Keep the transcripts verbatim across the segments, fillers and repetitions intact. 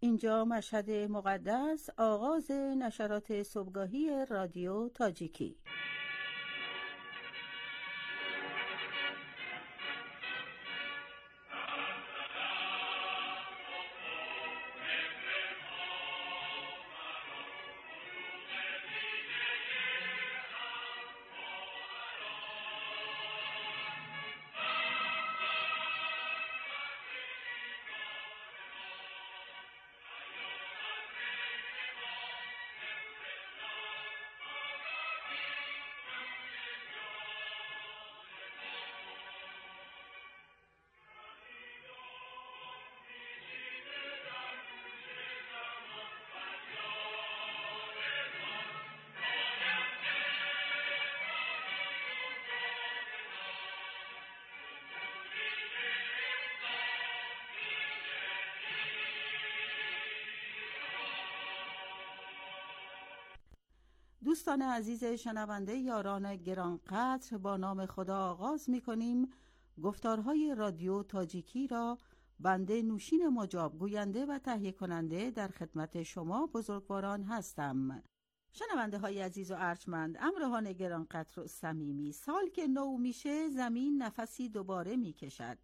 اینجا مشهد مقدس، آغاز نشرات صبحگاهی رادیو تاجیکی. دوستان عزیز شنونده، یاران گرانقدر، با نام خدا آغاز می کنیم گفتارهای رادیو تاجیکی را. بنده نوشین مجاب، گوینده و تهیه کننده، در خدمت شما بزرگواران هستم. شنونده های عزیز و ارجمند، همراهان گرانقدر و صمیمی، سال که نو میشه زمین نفسی دوباره میکشد،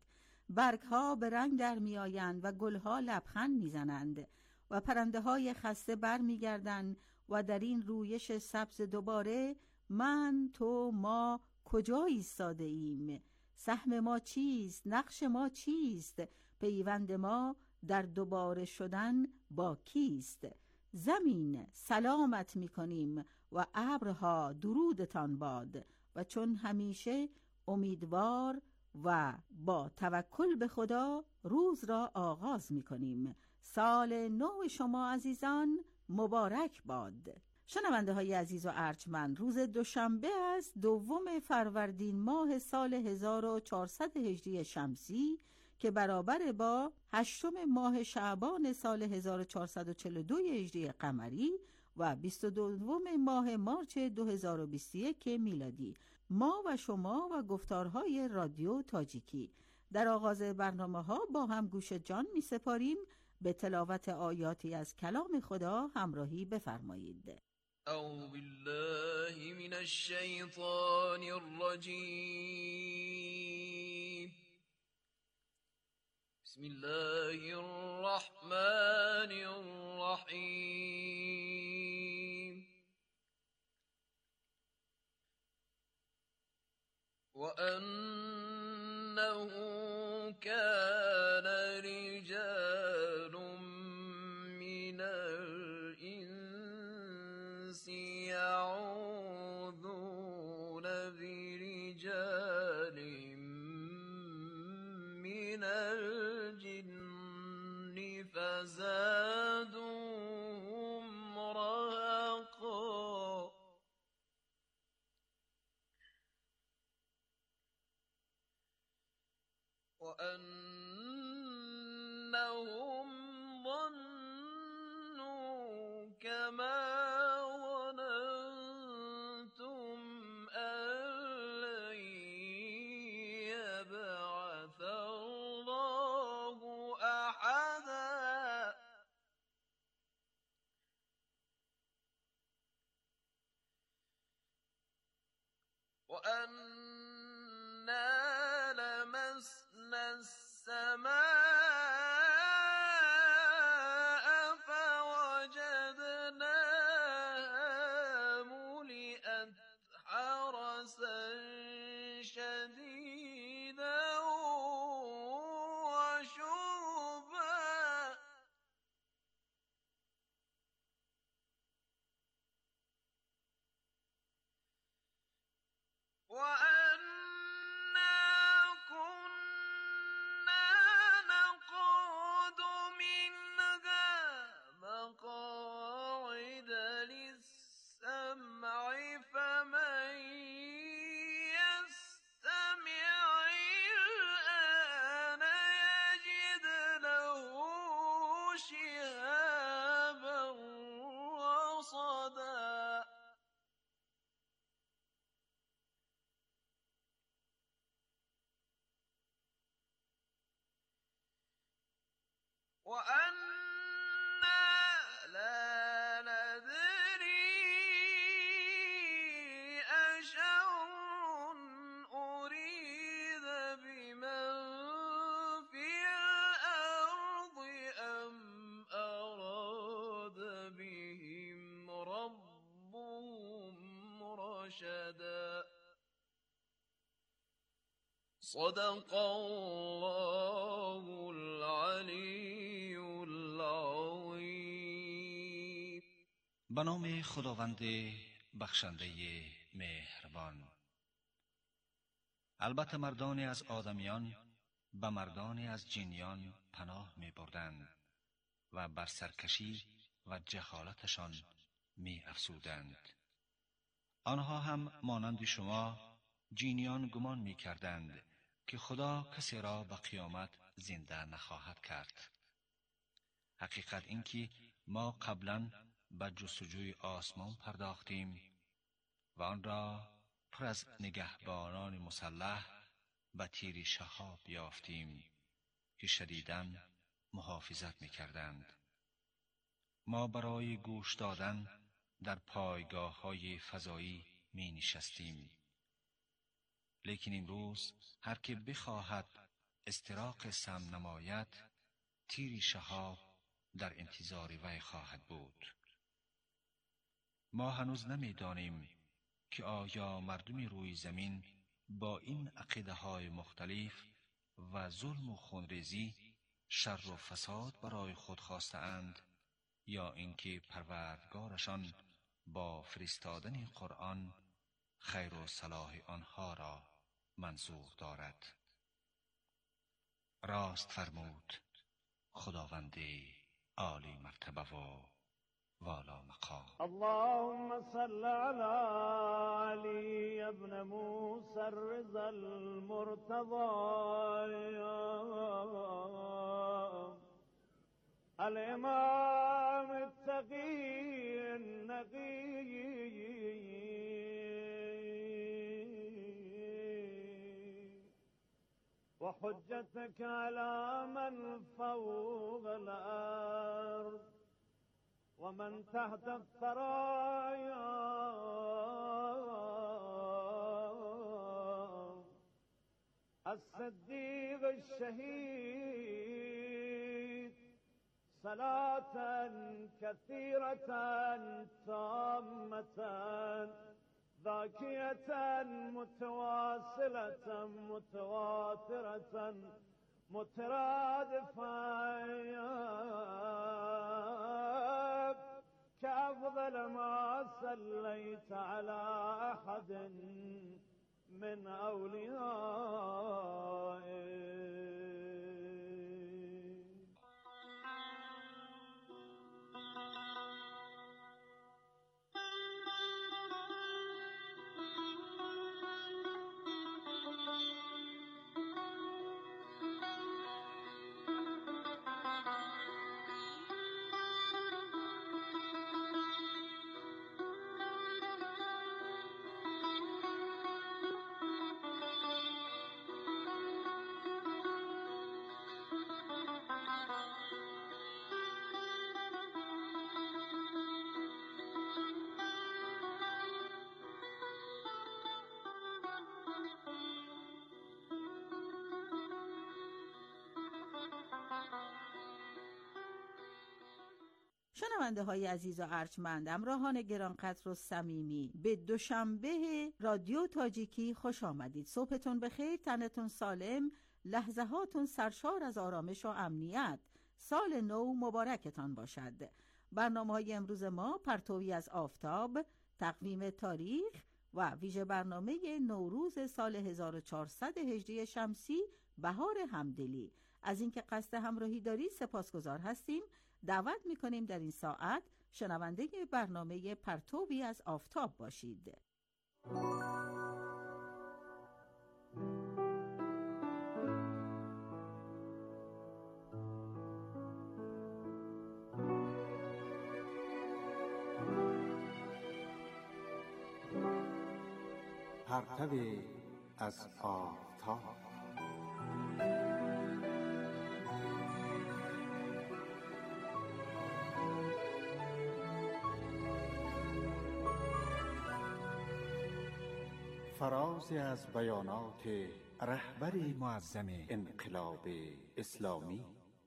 برگها به رنگ در میآیند و گلها لبخند میزنند و پرنده های خسته بر میگردند و در این رویش سبز دوباره من، تو، ما کجا ایستاده ایم؟ سهم ما چیست؟ نقش ما چیست؟ پیوند ما در دوباره شدن با کیست؟ زمین سلامت می کنیم و ابرها درودتان باد و چون همیشه امیدوار و با توکل به خدا روز را آغاز می کنیم. سال نو شما عزیزان مبارک باد. شنونده های عزیز و ارجمند، روز دوشنبه است، دوم فروردین ماه سال هزار و چهارصد و هجری شمسی که برابر با هشتم ماه شعبان سال هزار و چهارصد و چهل و دو هجری قمری و بیست و دوم ماه مارس دو هزار و بیست و یک میلادی. ما و شما و گفتارهای رادیو تاجیکی در آغاز برنامه ها با هم گوش جان می سپاریم. به تلاوت آیاتی از کلام خدا همراهی بفرمایید. اعوذ بالله من الشیطان الرجیم. بسم الله الرحمن الرحیم. وأنه كان رجال من الإنس يعوذون برجال من الجن فزادوهم رهقا. وأنهم ظنوا كما ظننتم أن لن يبعث الله أحدا. وأنا لمسنا السماء فوجدناها ملئت حرسا شديدا وشهبا. وأنا كنا نقعد منها مقاعد للسمع فمن يستمع الآن يجد له شهابا رصدا. وأنا صدق الله العلی العظیم. به نام خداوند بخشنده مهربان. البته مردانی از آدمیان به مردانی از جنیان پناه می بردند و بر سرکشی و جهالتشان می افزودند. آنها هم مانند شما جنیان گمان می کردند که خدا کسی را به قیامت زنده نخواهد کرد. حقیقت این که ما قبلا به جستجوی آسمان پرداختیم و آن را پر از نگهبانان مسلح به تیر شهاب یافتیم که شدیداً محافظت می کردند. ما برای گوش دادن در پایگاه های فضایی می نشستیم. لیکن امروز هر که بخواهد استراق سم نماید، تیر شهاب در انتظار وی خواهد بود. ما هنوز نمی دانیم که آیا مردم روی زمین با این عقیده های مختلف و ظلم و خونریزی شر و فساد برای خود خواستند یا اینکه پروردگارشان با فرستادن قرآن خیر و صلاح آنها را منظور دارد. راست فرمود خداوند عالی مرتبه و والا مقام. اللهم صل على علي ابن موسى الرضا المرتضى الامام التقي النقي وحجتك على من فوق الارض ومن تحت الثرايا الصديق الشهيد صلاة كثيرة تامة ذاكية متواصلة متواترة مترادفة كأفضل ما صليت على أحد من أوليائك. شنونده های عزیز و ارجمند، همراهان گرانقدر و صمیمی، به دوشنبه رادیو تاجیکی خوش آمدید. صبحتون بخیر، تنتون سالم، لحظه هاتون سرشار از آرامش و امنیت. سال نو مبارکتان باشد. برنامه های امروز ما پرتوی از آفتاب، تقویم تاریخ و ویژه برنامه نوروز سال هزار و چهارصد هجری شمسی، بهار همدلی. از اینکه قصد همراهی دارید سپاسگزار هستیم. دعوت می‌کنیم در این ساعت شنونده برنامه پرتوی از آفتاب باشید. پرتوی از آفتاب. فرازی از بیانات رهبر معظم انقلاب اسلامی.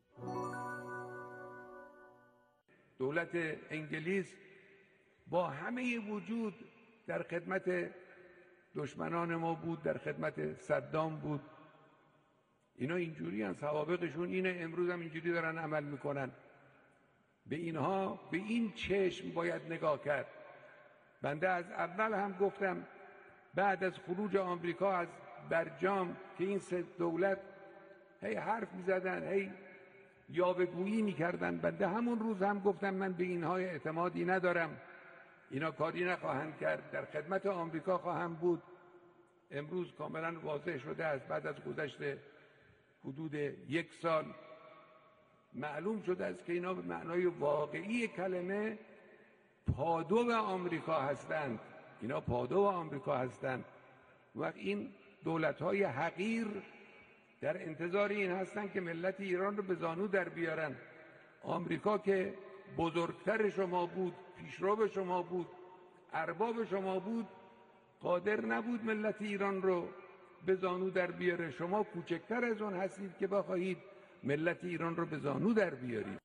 دولت انگلیس با همه وجود در خدمت دشمنان ما بود، در خدمت صدام بود، اینا اینجوری هن، سوابقشون اینه، امروز هم اینجوری دارن عمل میکنن. به اینها به این چشم باید نگاه کرد. بنده از اول هم گفتم بعد از خروج آمریکا از برجام که این سه دولت هی حرف میزدن، هی یاوه‌گویی میکردن، بنده همون روز هم گفتم من به اینها اعتمادی ندارم، اینا کاری نخواهند کرد، در خدمت آمریکا خواهم بود. امروز کاملا واضح شده است، بعد از گذشت حدود یک سال معلوم شده است که اینا به معنای واقعی کلمه پادو آمریکا هستند. اینا پادو آمریکا هستند. وقت این دولت‌های حقیر در انتظار این هستند که ملت ایران رو به زانو در بیارن. آمریکا که بزرگتر شما بود، پیشرو شما بود، ارباب شما بود، قادر نبود ملت ایران رو به زانو در بیاره. شما کوچکتر از اون هستید که بخواهید ملت ایران رو به زانو در بیارید.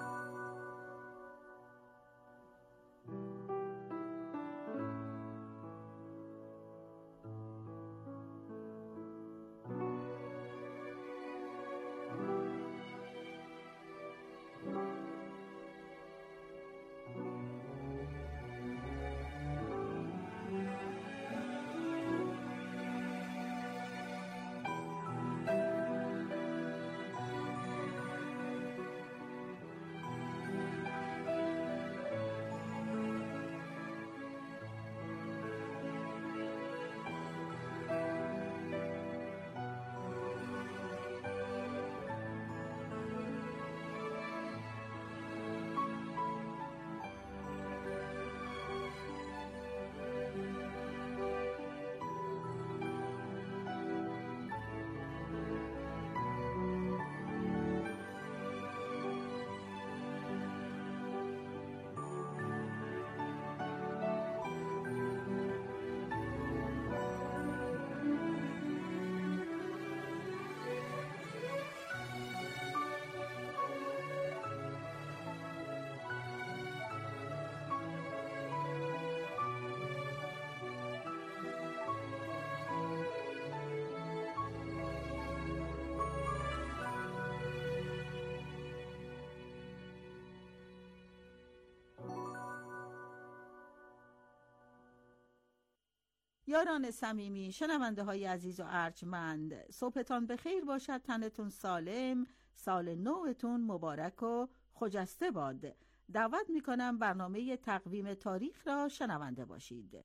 یاران صمیمی، شنونده های عزیز و ارجمند، صبحتان بخیر باشد، تنتون سالم، سال نوتون مبارک و خجسته باد. دعوت میکنم برنامه تقویم تاریخ را شنونده باشید.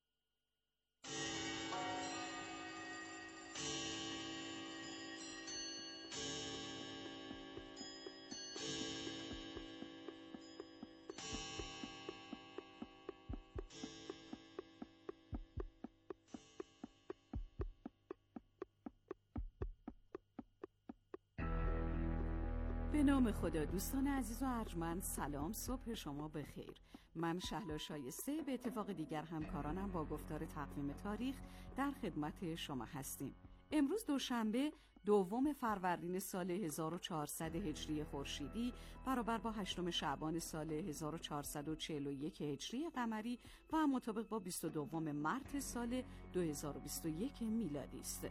به نام خدا. دوستان عزیز و ارجمند، سلام، صبح شما بخیر. من شهلا شایسته به اتفاق دیگر همکارانم با گفتار تقویم تاریخ در خدمت شما هستیم. امروز دوشنبه دوم فروردین سال هزار و چهارصد هجری خورشیدی برابر با هشتم شعبان سال هزار و چهارصد و چهل و یک هجری قمری و مطابق با بیست و دوم مارس سال دو هزار و بیست و یک میلادی است.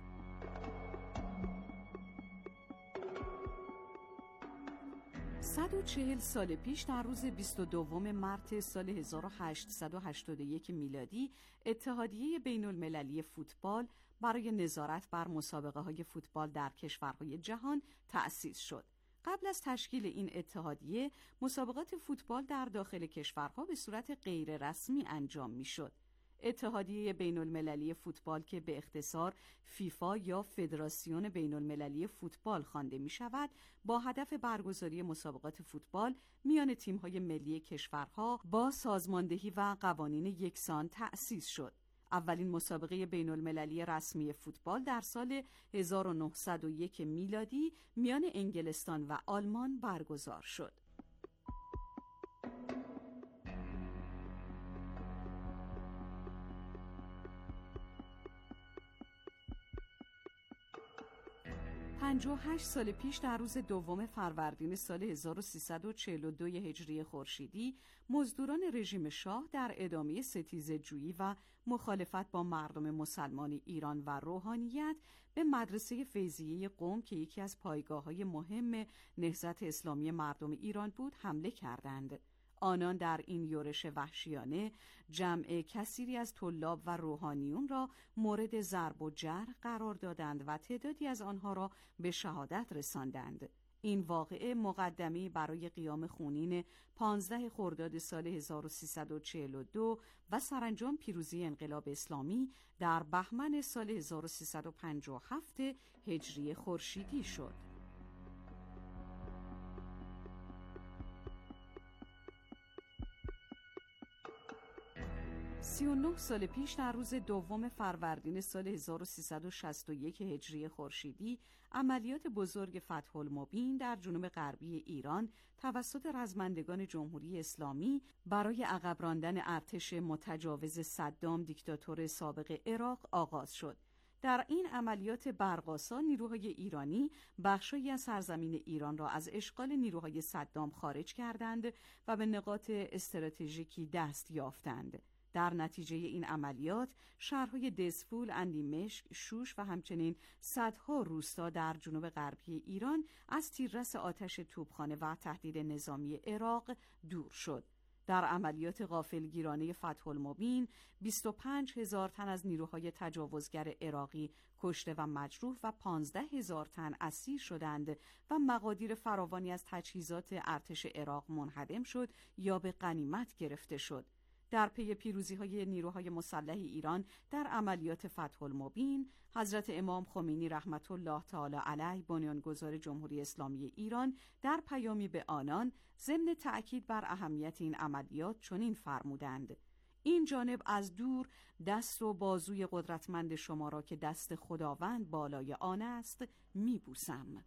صد و چهل سال پیش در روز بیست و دوم مارس سال هزار و هشتصد و هشتاد و یک میلادی اتحادیه بین المللی فوتبال برای نظارت بر مسابقه های فوتبال در کشورهای جهان تأسیس شد. قبل از تشکیل این اتحادیه مسابقات فوتبال در داخل کشورها به صورت غیر رسمی انجام می شد. اتحادیه بین المللی فوتبال که به اختصار فیفا یا فدراسیون بین المللی فوتبال خوانده می شود، با هدف برگزاری مسابقات فوتبال میان تیم‌های ملی کشورها با سازماندهی و قوانین یکسان تأسیس شد. اولین مسابقه بین المللی رسمی فوتبال در سال هزار و نهصد و یک میلادی میان انگلستان و آلمان برگزار شد. پنجاه و هشت سال پیش در روز دوم فروردین سال هزار و سیصد و چهل و دو هجری خورشیدی، مزدوران رژیم شاه در ادامه ستیزه‌جویی و مخالفت با مردم مسلمان ایران و روحانیت به مدرسه فیضیه قم که یکی از پایگاه‌های مهم نهضت اسلامی مردم ایران بود، حمله کردند. آنان در این یورش وحشیانه جمع کثیری از طلاب و روحانیون را مورد ضرب و جرح قرار دادند و تعدادی از آنها را به شهادت رساندند. این واقعه مقدمه برای قیام خونین پانزده خرداد سال هزار و سیصد و چهل و دو و سرانجام پیروزی انقلاب اسلامی در بهمن سال هزار و سیصد و پنجاه و هفت هجری خورشیدی شد. سی و نه سال پیش در روز دوم فروردین سال هزار و سیصد و شصت و یک هجری خورشیدی، عملیات بزرگ فتح المبین در جنوب غربی ایران توسط رزمندگان جمهوری اسلامی برای عقب راندن ارتش متجاوز صدام دیکتاتور سابق عراق آغاز شد. در این عملیات برق‌آسا نیروهای ایرانی بخشی از سرزمین ایران را از اشغال نیروهای صدام خارج کردند و به نقاط استراتژیکی دست یافتند. در نتیجه این عملیات شهرهای دزفول، اندیمشک، شوش و همچنین صدها روستا در جنوب غربی ایران از تیررس آتش توپخانه و تهدید نظامی عراق دور شد. در عملیات غافلگیرانه فتح المبین بیست و پنج هزار تن از نیروهای تجاوزگر عراقی کشته و مجروح و پانزده هزار تن اسیر شدند و مقادیر فراوانی از تجهیزات ارتش عراق منهدم شد یا به غنیمت گرفته شد. در پی پیروزی‌های نیروهای مسلح ایران در عملیات فتح المبین، حضرت امام خمینی رحمت الله تعالی علیه بنیانگذار جمهوری اسلامی ایران در پیامی به آنان ضمن تأکید بر اهمیت این عملیات چنین فرمودند: این جانب از دور دست و بازوی قدرتمند شما را که دست خداوند بالای آن است می‌بوسم.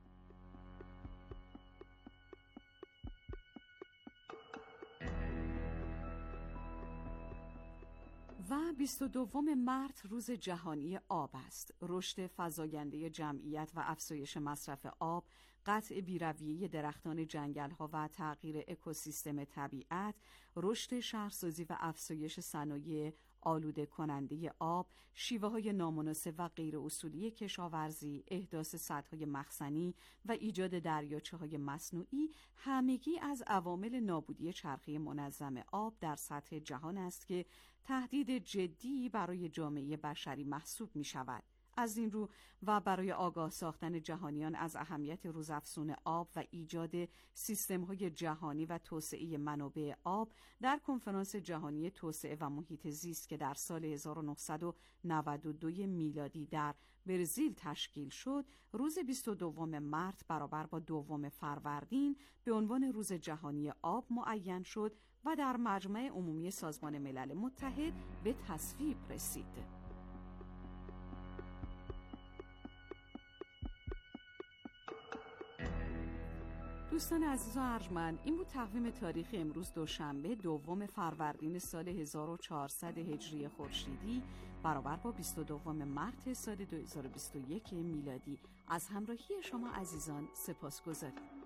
و بیست و دوم مارس روز جهانی آب است. رشد فزاینده جمعیت و افزایش مصرف آب، قطع بی‌رویه درختان جنگل‌ها و تغییر اکوسیستم طبیعت، رشد شهرسازی و افزایش صنایع آلوده کننده آب، شیوه‌های نامناسب و غیر اصولی کشاورزی، احداث سدهای مخزنی و ایجاد دریاچه‌های مصنوعی همگی از عوامل نابودی چرخه منظم آب در سطح جهان است که تهدید جدی برای جامعه بشری محسوب می‌شود. از این رو و برای آگاه ساختن جهانیان از اهمیت روزافزون آب و ایجاد سیستم‌های جهانی و توسعه منابع آب، در کنفرانس جهانی توسعه و محیط زیست که در سال هزار و نهصد و نود و دو میلادی در برزیل تشکیل شد، روز بیست و دوم مارس برابر با دوم فروردین به عنوان روز جهانی آب معین شد و در مجمع عمومی سازمان ملل متحد به تصویب رسید. دوستان عزیز و ارجمند، این بود تقویم تاریخ امروز دوشنبه دوم فروردین سال هزار و چهارصد هجری خورشیدی برابر با بیست و دوم مارس سال دو هزار و بیست و یک میلادی. از همراهی شما عزیزان سپاسگزاریم.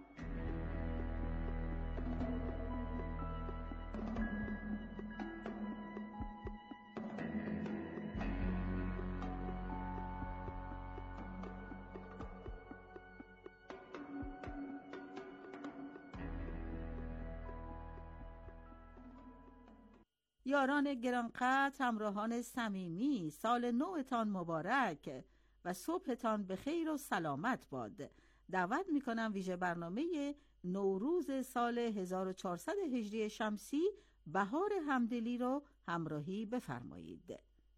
یاران گرانقدر، همراهان صمیمی، سال نوتان مبارک و صبحتان به خیر و سلامت باد. دعوت میکنم ویژه برنامه نوروز سال هزار و چهارصد هجری شمسی بهار همدلی رو همراهی بفرمایید.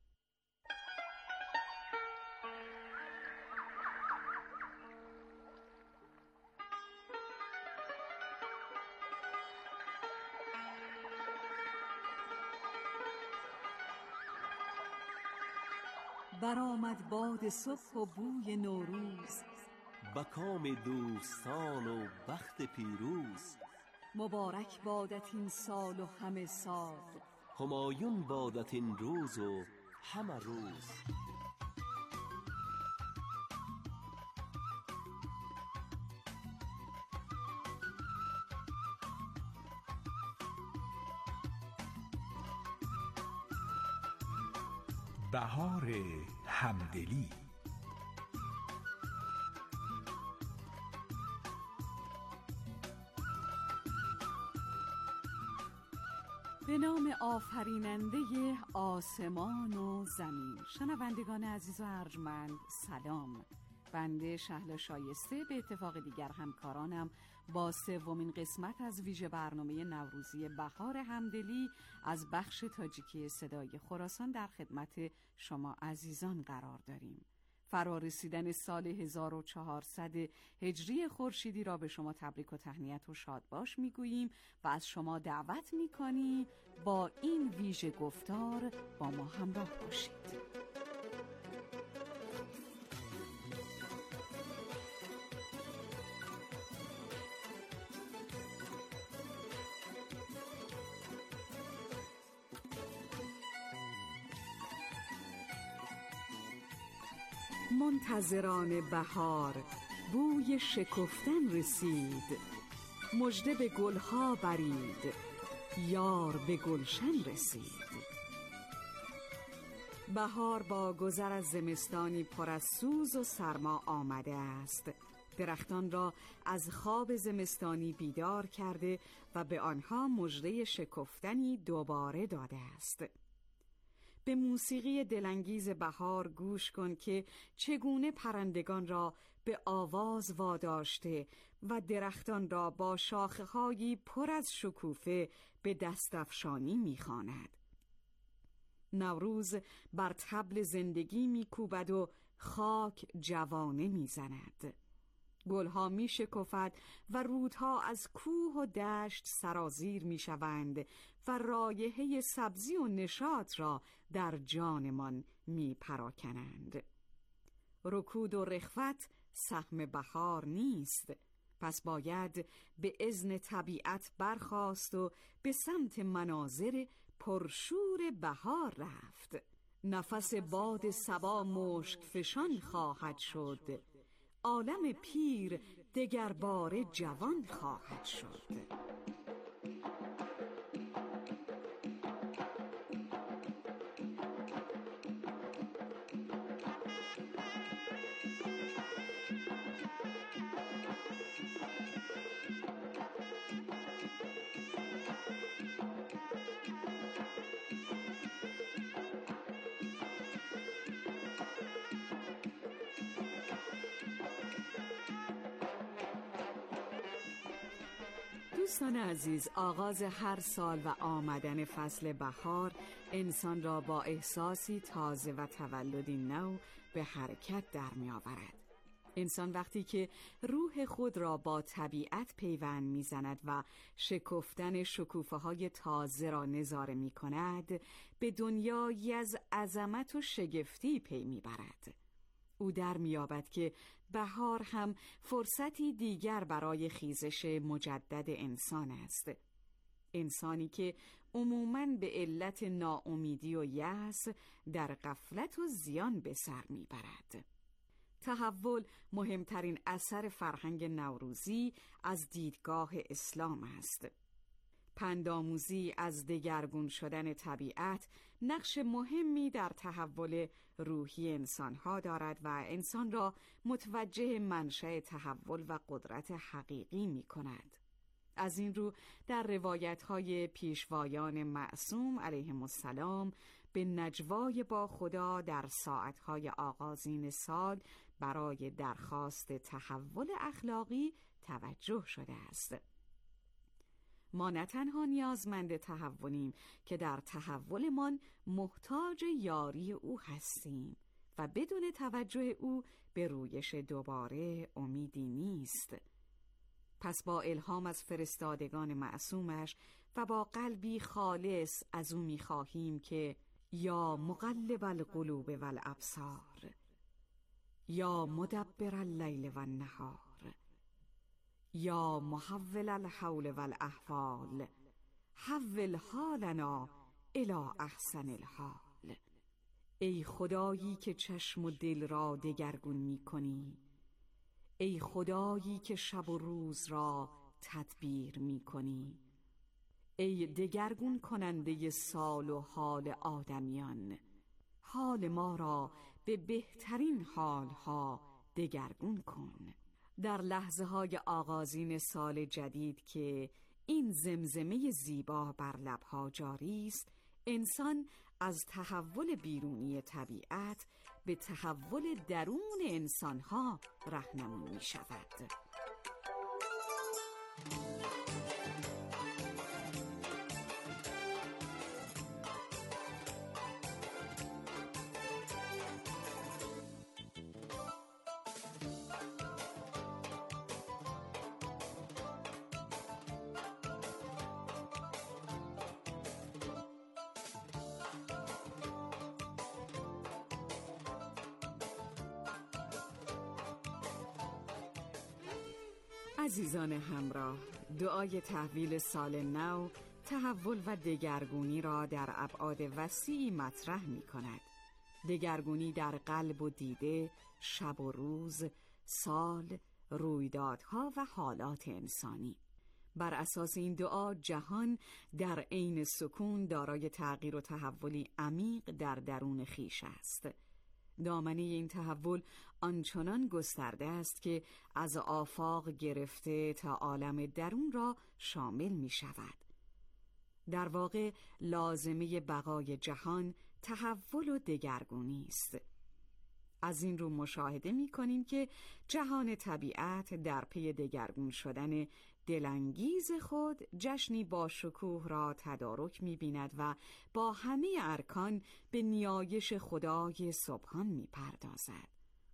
برآمد باد صبح و بوی نوروز، به کام دوستان و بخت پیروز. مبارک بادت این سال و همه سال، همایون بادت این روز و همه روز. بهار همدلی. به نام آفریننده آسمان و زمین. شنوندگان عزیز و ارجمند سلام. بنده شهلا شایسته به اتفاق دیگر همکارانم با سومین قسمت از ویژه برنامه نوروزی بهار همدلی از بخش تاجیکی صدای خراسان در خدمت شما عزیزان قرار داریم. فرارسیدن سال هزار و چهارصد هجری خورشیدی را به شما تبریک و تهنیت و شادباش میگوییم و از شما دعوت میکنیم با این ویژه گفتار با ما همراه باشید. منتظران بهار بوی شکفتن رسید، مژده به گلها برید، یار به گلشن رسید. بهار با گذر از زمستانی پر از سوز و سرما آمده است. درختان را از خواب زمستانی بیدار کرده و به آنها مژده شکفتنی دوباره داده است. به موسیقی دلانگیز بهار گوش کن که چگونه پرندگان را به آواز واداشته و درختان را با شاخه‌هایی پر از شکوفه به دستفشانی می‌خواند. نوروز بر طبل زندگی می‌کوبد و خاک جوانه می‌زند. گلها می شکفد و رودها از کوه و دشت سرازیر می شوند و رایحه سبزی و نشاط را در جانمان می پراکنند. رکود و رخوت سهم بهار نیست، پس باید به اذن طبیعت برخاست و به سمت مناظر پرشور بهار رفت. نفس باد صبا مشک فشان خواهد شد، عالم پیر دگر باره جوان خواهد شد. دوستان عزیز، آغاز هر سال و آمدن فصل بهار انسان را با احساسی تازه و تولدی نو به حرکت در می آورد. انسان وقتی که روح خود را با طبیعت پیوند می زند و شکفتن شکوفه های تازه را نظاره می کند، به دنیایی از عظمت و شگفتی پی می برد. او در می‌یابد که بهار هم فرصتی دیگر برای خیزش مجدد انسان است. انسانی که عموماً به علت ناامیدی و یأس در غفلت و زیان به سر می‌برد. تحول مهمترین اثر فرهنگ نوروزی از دیدگاه اسلام است. پندآموزی از دگرگون شدن طبیعت نقش مهمی در تحول روحی انسانها دارد و انسان را متوجه منشأ تحول و قدرت حقیقی می کند. از این رو در روایت‌های پیشوایان معصوم علیهم السلام به نجوای با خدا در ساعت‌های آغازین سال برای درخواست تحول اخلاقی توجه شده است. ما نه تنها نیازمند تحولیم که در تحولمان محتاج یاری او هستیم و بدون توجه او به رویش دوباره امیدی نیست. پس با الهام از فرستادگان معصومش و با قلبی خالص از او می‌خواهیم که یا مقلب القلوب والابصار، یا مدبر اللیل والنهار، یا محول الحول والاحوال، حول حالنا الی احسن الحال. ای خدایی که چشم و دل را دگرگون می کنی، ای خدایی که شب و روز را تدبیر می کنی، ای دگرگون کننده سال و حال آدمیان، حال ما را به بهترین حالها دگرگون کن. در لحظه های آغازین سال جدید که این زمزمه زیبا بر لبها جاری است، انسان از تحول بیرونی طبیعت به تحول درون انسانها راهنمون می شود. عزیزان همراه، دعای تحویل سال نو تحول و دگرگونی را در ابعاد وسیعی مطرح می کند. دگرگونی در قلب و دیده، شب و روز، سال، رویدادها و حالات انسانی. بر اساس این دعا جهان در عین سکون دارای تغییر و تحولی عمیق در درون خویش است. دامنه این تحول آنچنان گسترده است که از آفاق گرفته تا عالم درون را شامل می شود. در واقع لازمه بقای جهان تحول و دگرگونی است. از این رو مشاهده می کنیم که جهان طبیعت در پی دگرگون شدن دلانگیز خود جشنی با شکوه را تدارک می بیند و با همه ارکان به نیایش خدای سبحان می پردازد.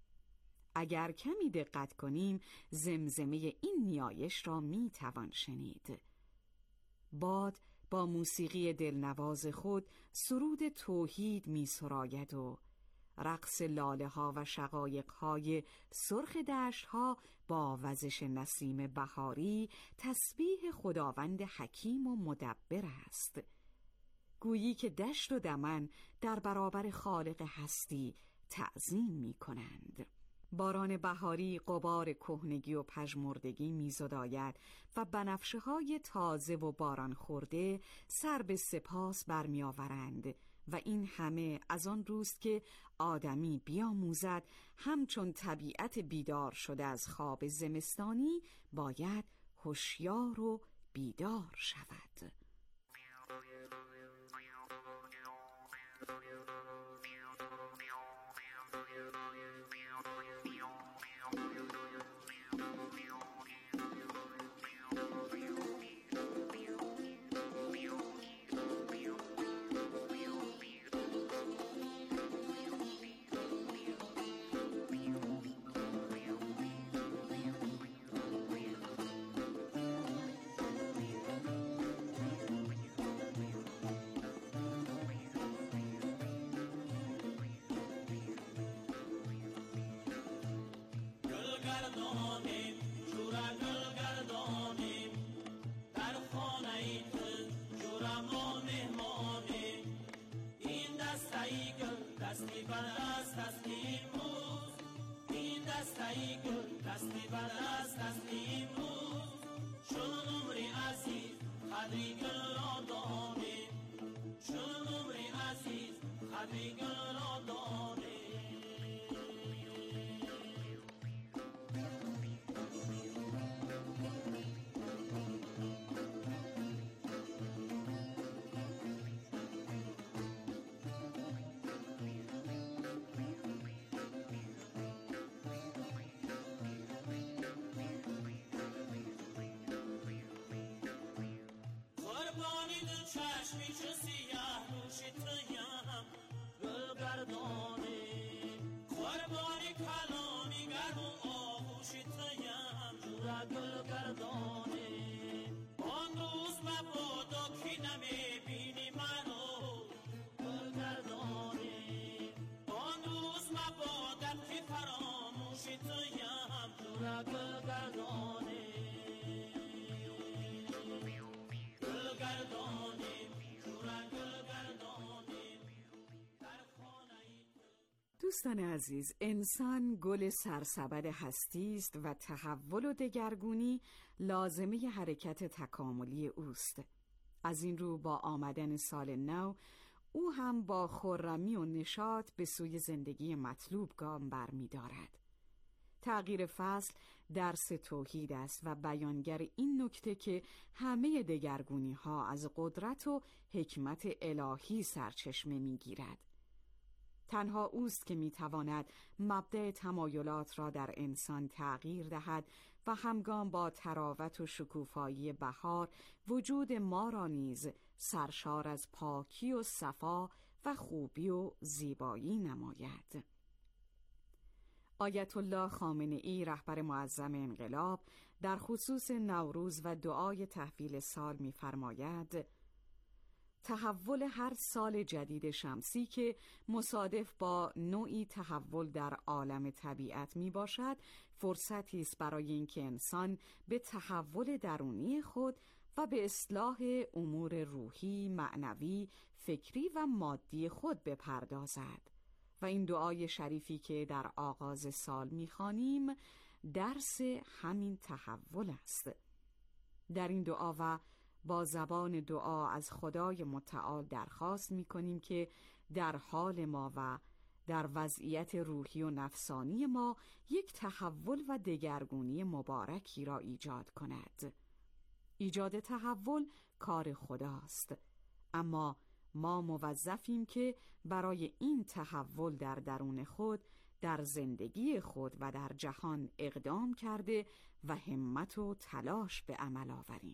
اگر کمی دقت کنیم زمزمه این نیایش را می توان شنید. باد با موسیقی دلنواز خود سرود توحید می سراید و رقص لاله ها و شقایق های سرخ دشت ها با وزش نسیم بهاری تسبیح خداوند حکیم و مدبر است. گویی که دشت و دمن در برابر خالق هستی تعظیم می کنند. باران بهاری غبار کهنگی و پژمردگی می‌زداید و بنفشه های تازه و باران خورده سر به سپاس برمی‌آورند و این همه از آن روست که آدمی بیاموزد همچون طبیعت بیدار شده از خواب زمستانی باید هوشیار و بیدار شود. دستی بر است دستی امروز، این دستی گل دستی بر است دستی امروز. چون عمری عزیز قدری گل را دانیم، چون عمری عزیز قدری گل را دانیم. چشمی چو سیاه روشی تیم گل گردانه، قربانی کلامی گرم و آغوشی تیم جورا گل گردانه. آن روز مبادا کی نمی بینی منو گل گردانه، آن روز مبادا کی فراموشی تیم جورا گل گردانه. دوستان عزیز، انسان گل سرسبد هستی است و تحول و دگرگونی لازمه حرکت تکاملی اوست. از این رو با آمدن سال نو او هم با خرمی و نشاط به سوی زندگی مطلوب گام برمی‌دارد. تغییر فصل درس توحید است و بیانگر این نکته که همه دگرگونی ها از قدرت و حکمت الهی سرچشمه می‌گیرد. تنها اوست که می‌تواند مبدأ تمایلات را در انسان تغییر دهد و همگام با تراوت و شکوفایی بهار وجود ما را نیز سرشار از پاکی و صفا و خوبی و زیبایی نماید. آیت الله خامنه‌ای رهبر معظم انقلاب در خصوص نوروز و دعای تحویل سال می‌فرماید: تحول هر سال جدید شمسی که مصادف با نوعی تحول در عالم طبیعت می باشد، فرصتی است برای اینکه انسان به تحول درونی خود و به اصلاح امور روحی، معنوی، فکری و مادی خود بپردازد. و این دعای شریفی که در آغاز سال می‌خوانیم درس همین تحول است. در این دعا و با زبان دعا از خدای متعال درخواست می‌کنیم که در حال ما و در وضعیت روحی و نفسانی ما یک تحول و دگرگونی مبارکی را ایجاد کند. ایجاد تحول کار خداست، اما ما موظفیم که برای این تحول در درون خود، در زندگی خود و در جهان اقدام کرده و همت و تلاش به عمل آوریم.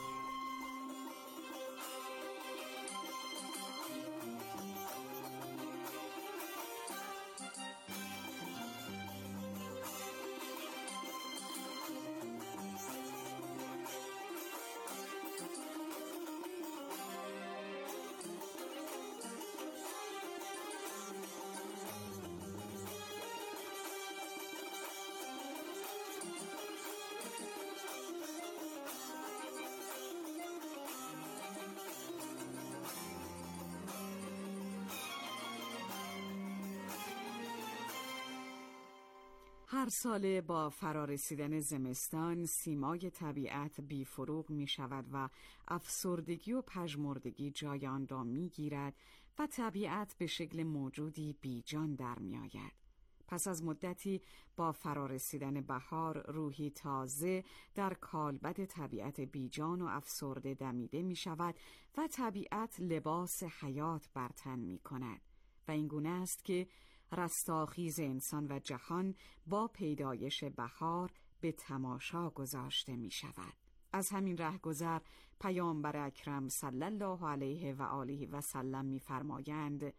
هر ساله با فرارسیدن زمستان سیمای طبیعت بی فروغ می شود و افسردگی و پژمردگی جای آن را می گیرد و طبیعت به شکل موجودی بی جان در می آید. پس از مدتی با فرارسیدن بهار روحی تازه در کالبد طبیعت بی جان و افسرده دمیده می شود و طبیعت لباس حیات بر تن می کند و این گونه است که رستاخیز انسان و جهان با پیدایش بهار به تماشا گذاشته می شود. از همین رهگذر پیامبر اکرم صلی الله علیه و آله و سلم می فرمایند: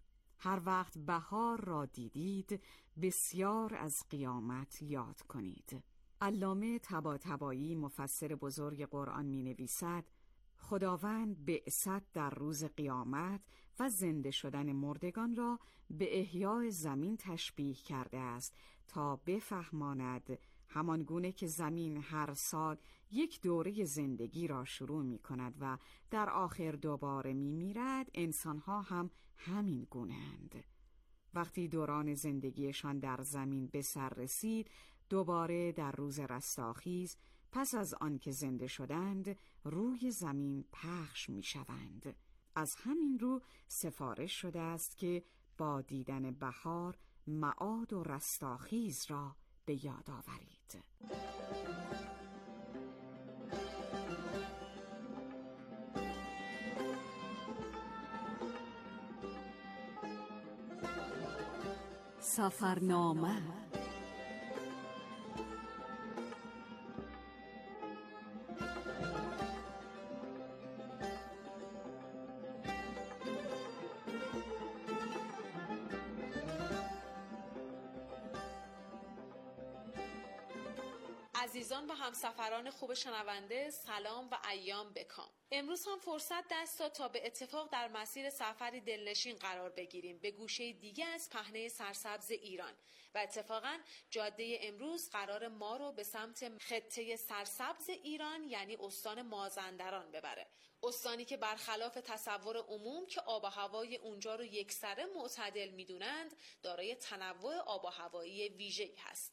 هر وقت بهار را دیدید بسیار از قیامت یاد کنید. علامه طباطبایی مفسر بزرگ قرآن می نویسد: خداوند بعثت در روز قیامت و زنده شدن مردگان را به احیای زمین تشبیه کرده است تا بفهماند همان گونه که زمین هر سال یک دوره زندگی را شروع می کند و در آخر دوباره می میرد، انسانها هم همین گونه اند. وقتی دوران زندگیشان در زمین به سر رسید، دوباره در روز رستاخیز پس از آن که زنده شدند روی زمین پخش می شوند. از همین رو سفارش شده است که با دیدن بهار معاد و رستاخیز را به یاد آورید. سفرنامه عزیزان و همسفران خوب شنونده، سلام و ایام بکام. امروز هم فرصت دست داد تا به اتفاق در مسیر سفری دلنشین قرار بگیریم به گوشه دیگه از پهنه سرسبز ایران و اتفاقا جاده امروز قرار ما رو به سمت خطه سرسبز ایران یعنی استان مازندران ببره. استانی که برخلاف تصور عموم که آب و هوای اونجا رو یکسره معتدل میدونند، دارای تنوع آب و هوایی ویژه‌ای هست.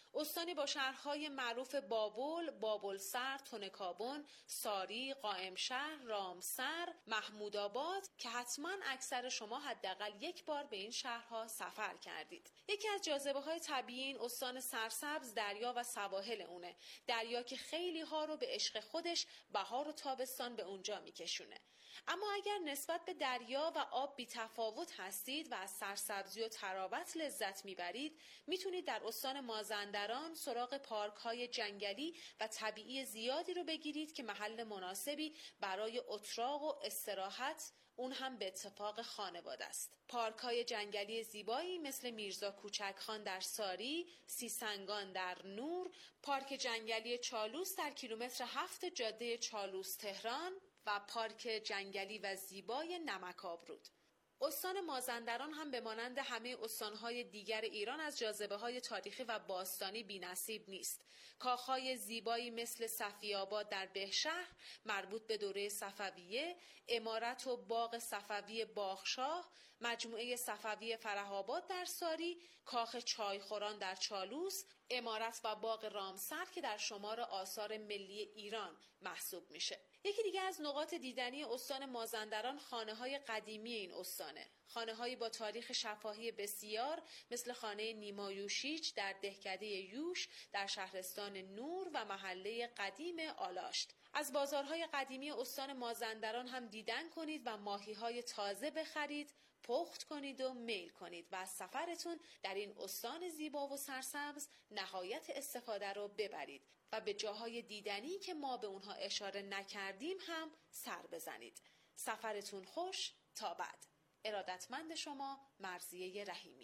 استانی با شهرهای معروف بابل، بابلسر، تنکابن، ساری، قائمشهر، رامسر، محمودآباد که حتما اکثر شما حداقل یک بار به این شهرها سفر کردید. یکی از جاذبه‌های طبیعی این استان سرسبز دریا و سواحل اونه. دریا که خیلی ها رو به عشق خودش بهار و تابستان به اونجا میکشونه. اما اگر نسبت به دریا و آب بی تفاوت هستید و از سرسبزی و تراوت لذت میبرید، میتونید در استان مازندران سراغ پارک های جنگلی و طبیعی زیادی رو بگیرید که محل مناسبی برای اتراق و استراحت، اون هم به اتفاق خانواده است. پارک های جنگلی زیبایی مثل میرزا کوچکخان در ساری، سیسنگان در نور، پارک جنگلی چالوس در کیلومتر هفت جاده چالوس تهران و پارک جنگلی و زیبای نمک آبرود. استان مازندران هم به مانند همه استانهای دیگر ایران از جاذبه‌های تاریخی و باستانی بی‌نصیب نیست. کاخهای زیبایی مثل صفی‌آباد در بهشهر مربوط به دوره صفویه، عمارت و باغ صفوی باغشاه، مجموعه صفوی فره‌آباد در ساری، کاخ چایخوران در چالوس، عمارت و باغ رامسر که در شمار آثار ملی ایران محسوب میشه. یکی دیگه از نقاط دیدنی استان مازندران خانه‌های قدیمی این استانه. خانه‌هایی با تاریخ شفاهی بسیار مثل خانه نیمایوشیچ در دهکده یوش در شهرستان نور و محله قدیم آلاشت. از بازارهای قدیمی استان مازندران هم دیدن کنید و ماهی‌های تازه بخرید، پخت کنید و میل کنید و از سفرتون در این استان زیبا و سرسبز نهایت استفاده رو ببرید و به جاهای دیدنی که ما به اونها اشاره نکردیم هم سر بزنید. سفرتون خوش تا بعد. ارادتمند شما، مرضیه رحیمی.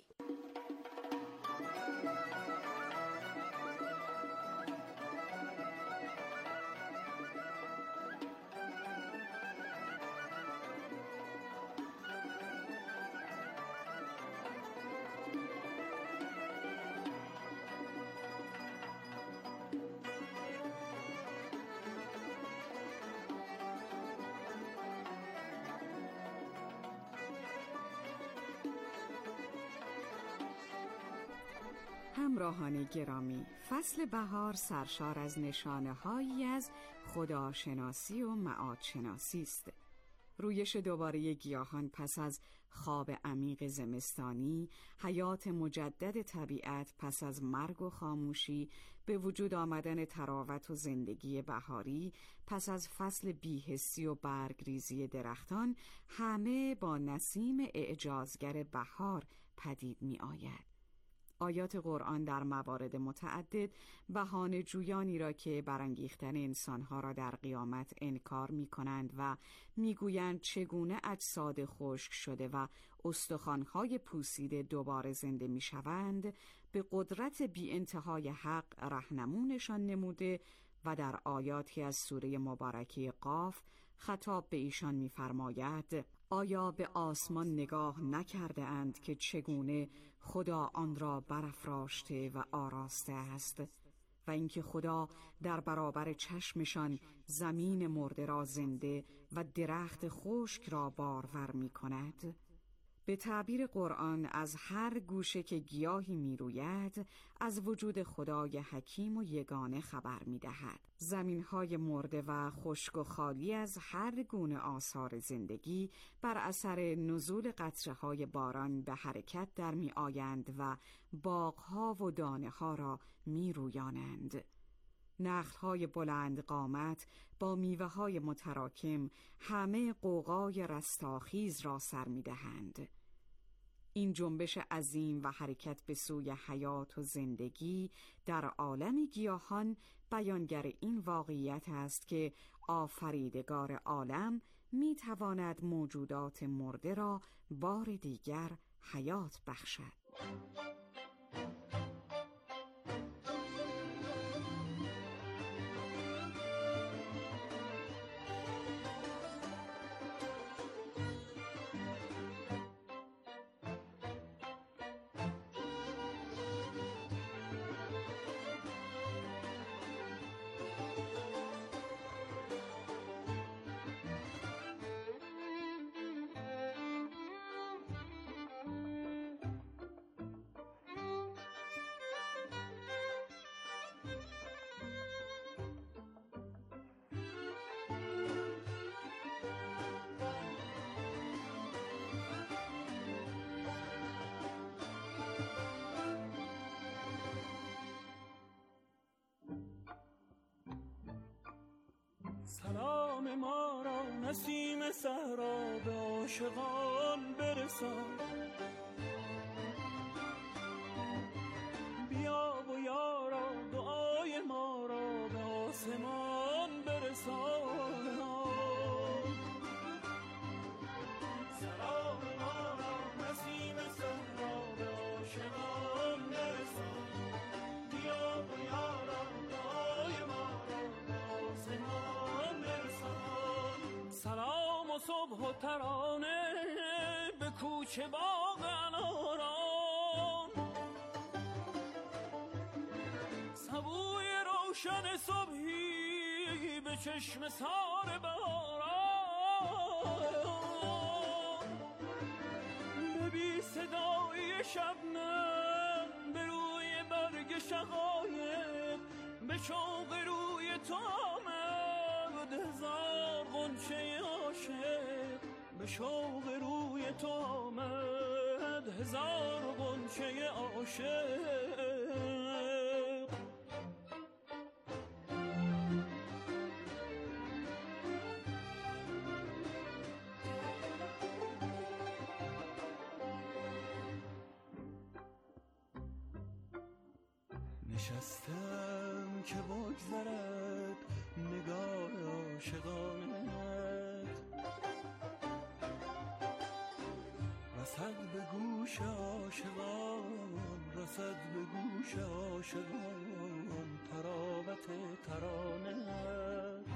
همراهان گرامی، فصل بهار سرشار از نشانه‌هایی از خداشناسی و معادشناسی است. رویش دوباره گیاهان پس از خواب عمیق زمستانی، حیات مجدد طبیعت پس از مرگ و خاموشی، به وجود آمدن تراوت و زندگی بهاری پس از فصل بی‌حسی و برگریزی درختان، همه با نسیم اعجازگر بهار پدید می آید. آیات قرآن در موارد متعدد بهانه جویانی را که برانگیختن انسانها را در قیامت انکار می کنند و می گویند چگونه اجساد خشک شده و استخوان‌های پوسیده دوباره زنده می شوند، به قدرت بی انتهای حق رهنمونشان نموده و در آیاتی از سوره مبارکه قاف خطاب به ایشان می فرماید: آیا به آسمان نگاه نکرده اند که چگونه خدا آن را برافراشته و آراسته است و اینکه خدا در برابر چشمشان زمین مرده را زنده و درخت خشک را بارور می کند؟ به تعبیر قرآن از هر گوشه که گیاهی می روید از وجود خدای حکیم و یگانه خبر می دهد. زمینهای مرده و خشک و خالی از هر گونه آثار زندگی بر اثر نزول قطره‌های باران به حرکت در می آیند و باغها و دانه ها را می رویانند. نخل‌های بلند قامت با میوه‌های متراکم همه غوغای رستاخیز را سر می‌دهند. این جنبش عظیم و حرکت به سوی حیات و زندگی در عالم گیاهان بیانگر این واقعیت است که آفریدگار عالم می‌تواند موجودات مرده را بار دیگر حیات بخشد. سلام ما را نسیم صحرا به عاشقان برسان. بیا و یارا دعای ما را به آسمان برسان. سلام ما را نسیم صحرا به عاشقان برسان. بیا و یارا دعای ما را به آسمان برسان. سلام و صبح و ترانه به کوچه باغ اناران. سبوی روشن صبحی به چشم سار بهاران. به بی صدای شبنم به روی برگ شقایق به شوق روی تو آمد هزار غنچه عاشق. به شوق روی تو آمد هزار غنچه عاشق. نشستم که بگذرد نگاه عاشقانت. رسد به گوش عاشقان، رسد به گوش عاشقان تراوت ترانت.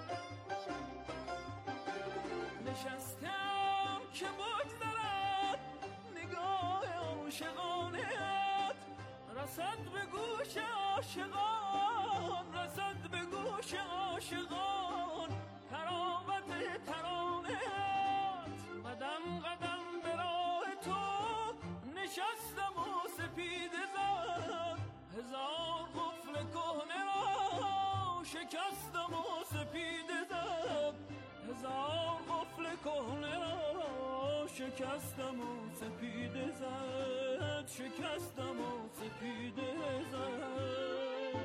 نشستم که بگذرد نگاه عاشقانت. رسد به گوش عاشقان، رسد به گوش عاشقان تراوت ترانت. قدم قدم به راه تو نشستم و سپیده زد. هزار قفل کهنه را شکستم و سپیده زد. هزار قفل کهنه را شکستم و سپیده زد. شکستم و سپیده زد.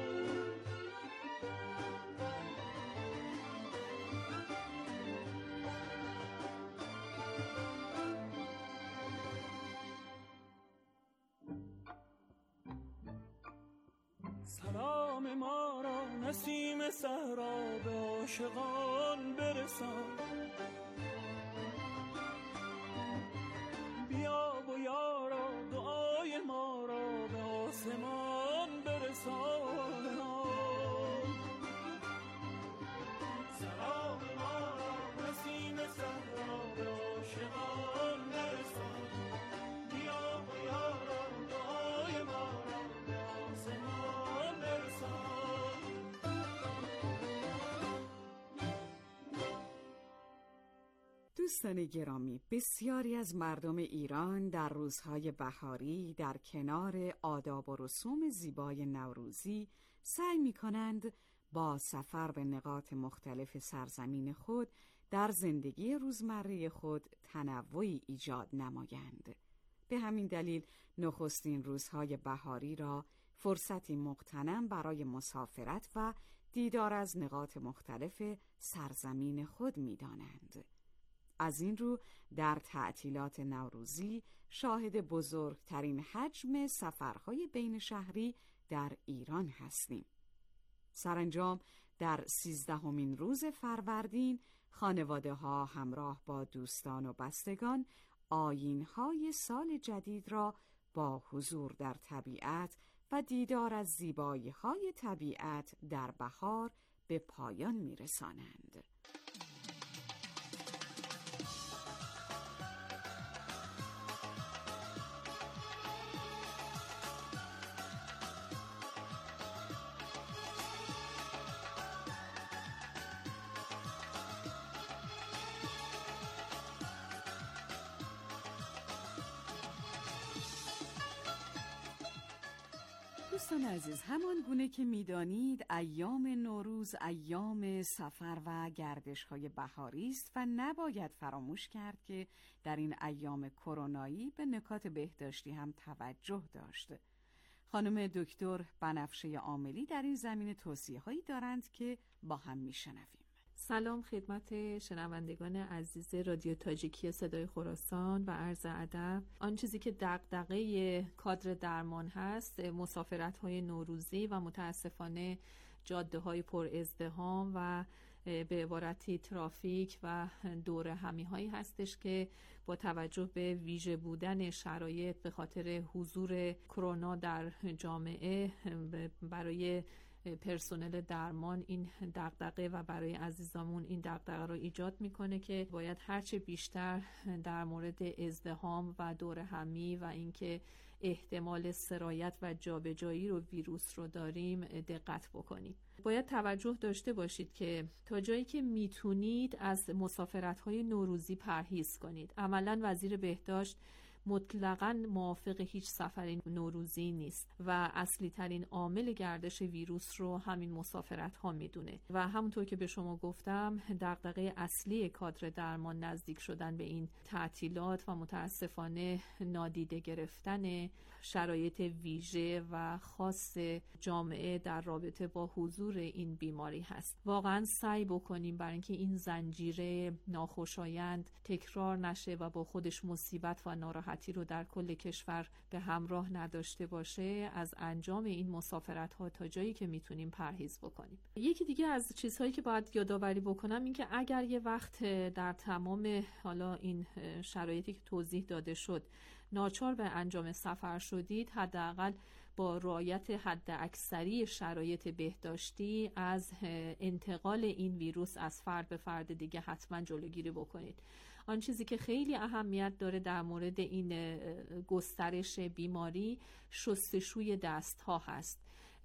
سلام ما را نسیم صحرا به عاشقان برسان. بیا و یارا دعای ما را به آسمان برسان. سلام ما را نسیم صحرا به عاشقان برسان. بیا و یارا دعای ما را به آسمان برسان. دوستان گرامی، بسیاری از مردم ایران در روزهای بهاری در کنار آداب و رسوم زیبای نوروزی سعی می کنند با سفر به نقاط مختلف سرزمین خود در زندگی روزمره خود تنوعی ایجاد نمایند. به همین دلیل نخستین روزهای بهاری را فرصتی مغتنم برای مسافرت و دیدار از نقاط مختلف سرزمین خود می دانند. از این رو در تعطیلات نوروزی شاهد بزرگترین حجم سفرهای بین شهری در ایران هستیم. سرانجام در سیزدهمین روز فروردین خانواده ها همراه با دوستان و بستگان آیین‌های سال جدید را با حضور در طبیعت و دیدار از زیبایی‌های طبیعت در بهار به پایان می‌رسانند. دوستان عزیز، همان گونه که می‌دانید ایام نوروز ایام سفر و گردش‌های بهاری است و نباید فراموش کرد که در این ایام کرونایی به نکات بهداشتی هم توجه داشت. خانم دکتر بنفشه عاملی در این زمینه توصیه‌هایی دارند که با هم می‌شنویم. سلام خدمت شنوندگان عزیز رادیو تاجیکی صدای خراسان و عرض ادب. آن چیزی که دغدغه کادر درمان هست مسافرت‌های نوروزی و متاسفانه جاده‌های پر ازدحام و به عبارتی ترافیک و دور همی‌هایی هستش که با توجه به ویژه بودن شرایط به خاطر حضور کرونا در جامعه برای پرسنل درمان این دغدغه و برای عزیزامون این دغدغه رو ایجاد میکنه که باید هرچه بیشتر در مورد ازدحام و دور همی و اینکه احتمال سرایت و جابجایی رو ویروس رو داریم دقت بکنیم. باید توجه داشته باشید که تا جایی که میتونید از مسافرت‌های نوروزی پرهیز کنید. عملاً وزیر بهداشت مطلقاً موافق هیچ سفر نوروزی نیست و اصلی ترین عامل گردش ویروس رو همین مسافرت ها میدونه و همونطور که به شما گفتم دغدغه اصلی کادر درمان نزدیک شدن به این تعطیلات و متاسفانه نادیده گرفتن شرایط ویژه و خاص جامعه در رابطه با حضور این بیماری هست. واقعاً سعی بکنیم برای اینکه این زنجیره ناخوشایند تکرار نشه و با خودش مصیبت و ناراحتی رو در کل کشور به همراه نداشته باشه، از انجام این مسافرت ها تا جایی که میتونیم پرهیز بکنیم. یکی دیگه از چیزهایی که باید یادآوری بکنم این که اگر یه وقت در تمام حالا این شرایطی که توضیح داده شد ناچار به انجام سفر شدید، حداقل با رعایت حد اکثری شرایط بهداشتی از انتقال این ویروس از فرد به فرد دیگه حتما جلوگیری بکنید. آن چیزی که خیلی اهمیت داره در مورد این گسترش بیماری شستشوی دست ها هست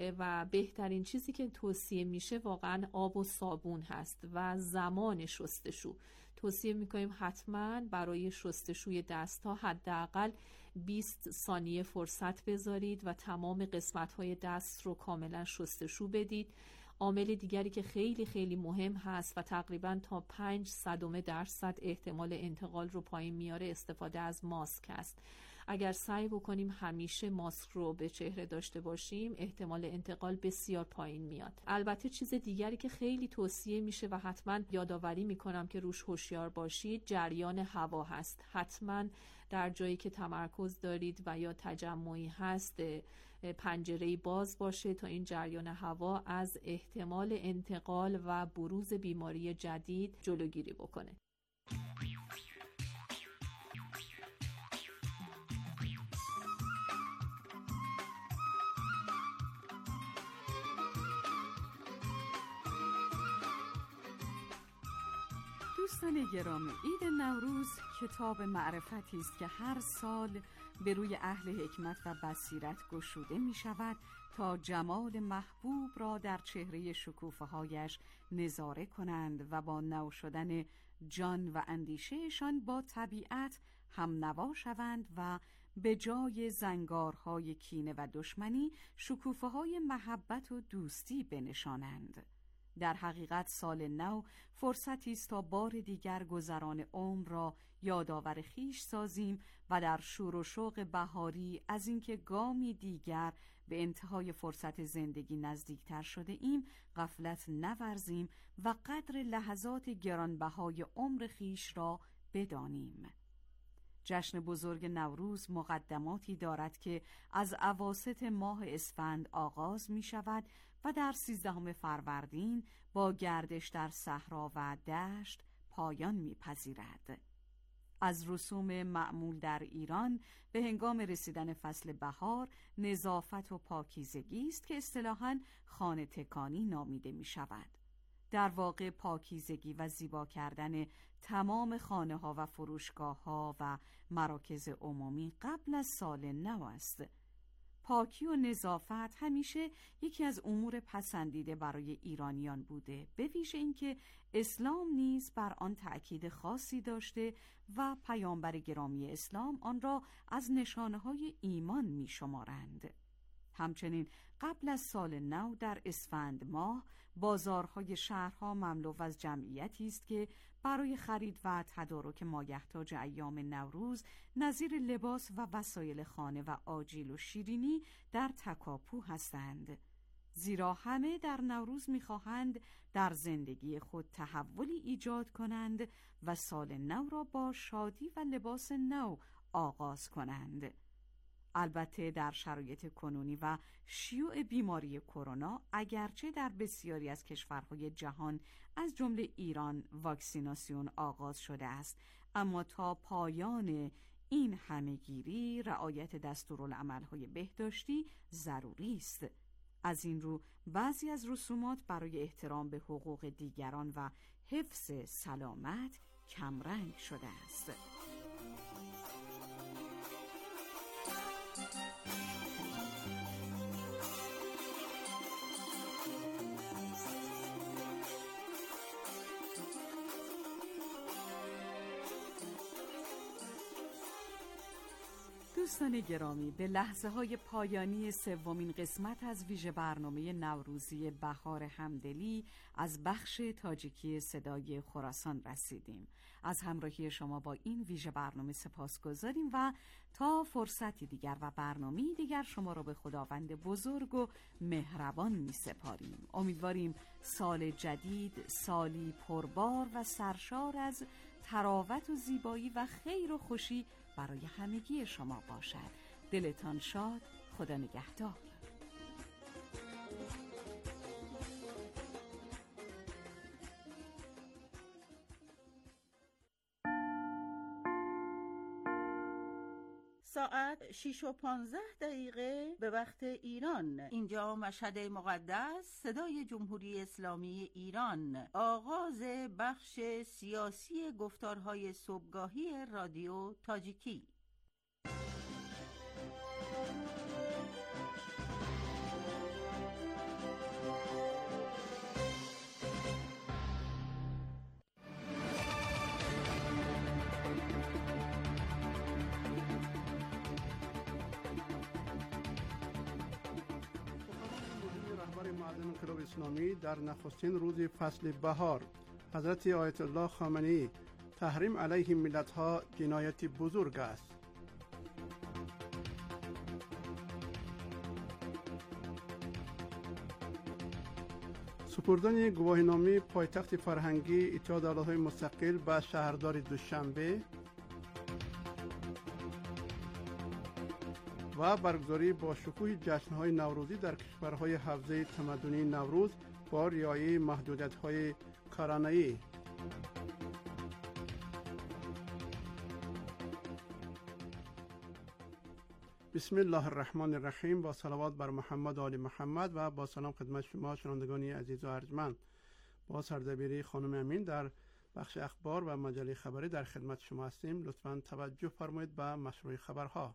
و بهترین چیزی که توصیه میشه واقعا آب و صابون هست و زمان شستشو. توصیه میکنیم حتما برای شستشوی دست ها حداقل بیست ثانیه فرصت بذارید و تمام قسمت های دست رو کاملا شستشو بدید. عامل دیگری که خیلی خیلی مهم هست و تقریبا تا پنج صدم درصد احتمال انتقال رو پایین میاره استفاده از ماسک است. اگر سعی بکنیم همیشه ماسک رو به چهره داشته باشیم احتمال انتقال بسیار پایین میاد. البته چیز دیگری که خیلی توصیه میشه و حتما یادآوری میکنم که روش هوشیار باشید جریان هوا هست. حتما در جایی که تمرکز دارید و یا تجمعی هست پنجره باز باشه تا این جریان هوا از احتمال انتقال و بروز بیماری جدید جلوگیری بکنه. دوستان گرامی، عید نوروز کتاب معرفتی است که هر سال به روی اهل حکمت و بصیرت گشوده می شود تا جمال محبوب را در چهره شکوفه‌هایش نظاره کنند و با نو شدن جان و اندیشهشان با طبیعت هم نوا شوند و به جای زنگارهای کینه و دشمنی شکوفه‌های محبت و دوستی بنشانند. در حقیقت سال نو فرصتی است تا بار دیگر گذران عمر را یادآور خویش سازیم و در شور و شوق بهاری از اینکه گامی دیگر به انتهای فرصت زندگی نزدیکتر شده ایم غفلت نورزیم و قدر لحظات گرانبهای عمر خویش را بدانیم. جشن بزرگ نوروز مقدماتی دارد که از اواسط ماه اسفند آغاز می شود و در سیزدهم فروردین با گردش در صحرا و دشت پایان می‌پذیرد. از رسوم معمول در ایران به هنگام رسیدن فصل بهار نظافت و پاکیزگی است که اصطلاحاً خانه تکانی نامیده می شود. در واقع پاکیزگی و زیبا کردن تمام خانه ها و فروشگاه ها و مراکز عمومی قبل از سال نو است. پاکی و نظافت همیشه یکی از امور پسندیده برای ایرانیان بوده، به ویژه اینکه اسلام نیز بر آن تأکید خاصی داشته و پیامبر گرامی اسلام آن را از نشانه‌های ایمان می‌شمارند. همچنین قبل از سال نو در اسفند ماه بازارهای شهرها مملو از جمعیتی است که برای خرید و تدارک مایحتاج ایام نوروز نظیر لباس و وسایل خانه و آجیل و شیرینی در تکاپو هستند. زیرا همه در نوروز می‌خواهند در زندگی خود تحولی ایجاد کنند و سال نو را با شادی و لباس نو آغاز کنند. البته در شرایط کنونی و شیوع بیماری کرونا، اگرچه در بسیاری از کشورهای جهان از جمله ایران واکسیناسیون آغاز شده است، اما تا پایان این همهگیری رعایت دستورالعمل‌های بهداشتی ضروری است. از این رو بعضی از رسومات برای احترام به حقوق دیگران و حفظ سلامت کمرنگ شده است. دوستان گرامی، به لحظه های پایانی سومین قسمت از ویژه برنامه نوروزی بهار همدلی از بخش تاجیکی صدای خراسان رسیدیم. از همراهی شما با این ویژه برنامه سپاسگزاریم و تا فرصتی دیگر و برنامه‌ای دیگر شما را به خداوند بزرگ و مهربان می سپاریم. امیدواریم سال جدید سالی پربار و سرشار از تراوت و زیبایی و خیر و خوشی برای همگی شما باشد. دلتان شاد. خدا نگهدار. ساعت شش و پانزده دقیقه به وقت ایران. اینجا مشهد مقدس، صدای جمهوری اسلامی ایران. آغاز بخش سیاسی گفتارهای صبحگاهی رادیو تاجیکی. معظم انقلاب اسلامی در نخستین روز فصل بهار، حضرت آیت الله خامنه‌ای: تحریم علیه ملت‌ها جنایت بزرگ است. سپردن گواهینامه پایتخت فرهنگی اتحاد ایالات‌های مستقل به شهردار دوشنبه و برگزاری با شکوه جشن‌های نوروزی در کشورهای حوزه تمدنی نوروز با رعایت محدودیت‌های کرونایی. بسم الله الرحمن الرحیم. با صلوات بر محمد و آل محمد و با سلام خدمت شما شنوندگان عزیز و ارجمند. با سردبیری خانم امین در بخش اخبار و مجله خبری در خدمت شما هستیم. لطفاً توجه فرمایید به مشروع خبرها.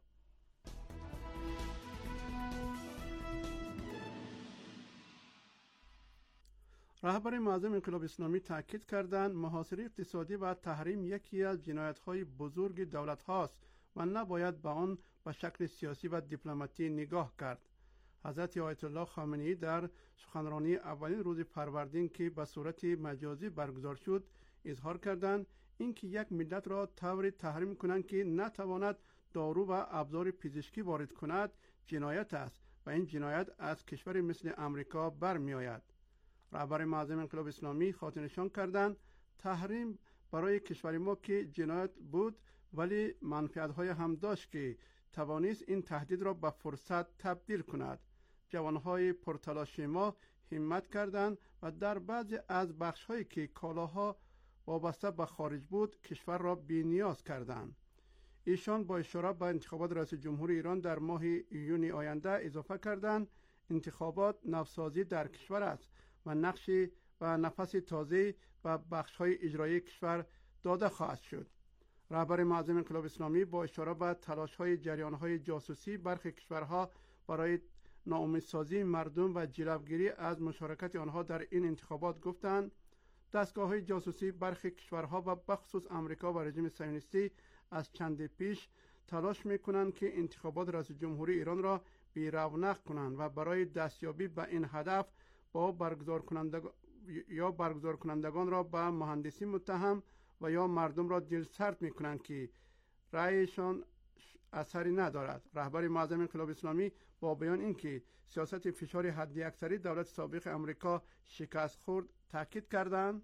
رهبر معظم انقلاب اسلامی تاکید کردند محاصره اقتصادی و تحریم یکی از جنایت‌های بزرگ دولت هاست و نباید به آن به شکل سیاسی و دیپلماتی نگاه کرد. حضرت آیت الله خامنه‌ای در سخنرانی اولین روز فروردین که به صورت مجازی برگزار شد اظهار کردند اینکه یک ملت را طوری تحریم کنند که نتواند دارو و ابزار پزشکی وارد کند جنایت است و این جنایت از کشوری مثل امریکا برمی‌آید. رهبر معظم انقلاب اسلامی خاطرنشان کردند تحریم برای کشور ما که جنایت بود ولی منفعت‌های هم داشت که توانست این تهدید را به فرصت تبدیل کند. جوانهای پرتلاش ما همت کردند و در بعضی از بخش‌هایی که کالاها وابسته به خارج بود کشور را بی‌نیاز کردند. ایشان با اشاره به انتخابات رئیس جمهور ایران در ماه ایون آینده اضافه کردند انتخابات نوسازی در کشور است و نقش و نفس تازه و بخش‌های اجرایی کشور داده خواهد شد. رهبر معظم انقلاب اسلامی با اشاره به تلاش‌های جریان‌های جاسوسی برخی کشورها برای ناامیدسازی مردم و جلوگیری از مشارکت آنها در این انتخابات گفتند دستگاه‌های جاسوسی برخی کشورها و بخصوص امریکا و رژیم صهیونیستی از چند پیش تلاش می‌کنند که انتخابات رئیس جمهوری ایران را بی رونق کنند و برای دستیابی به این هدف با برگزار کنندگان یا برگزار کنندگان را به مهندسی متهم و یا مردم را دلسرد می‌کنند که رأیشان اثری ندارد. رهبر معظم انقلاب اسلامی با بیان اینکه سیاست فشار حداکثری دولت سابق امریکا شکست خورد تاکید کردند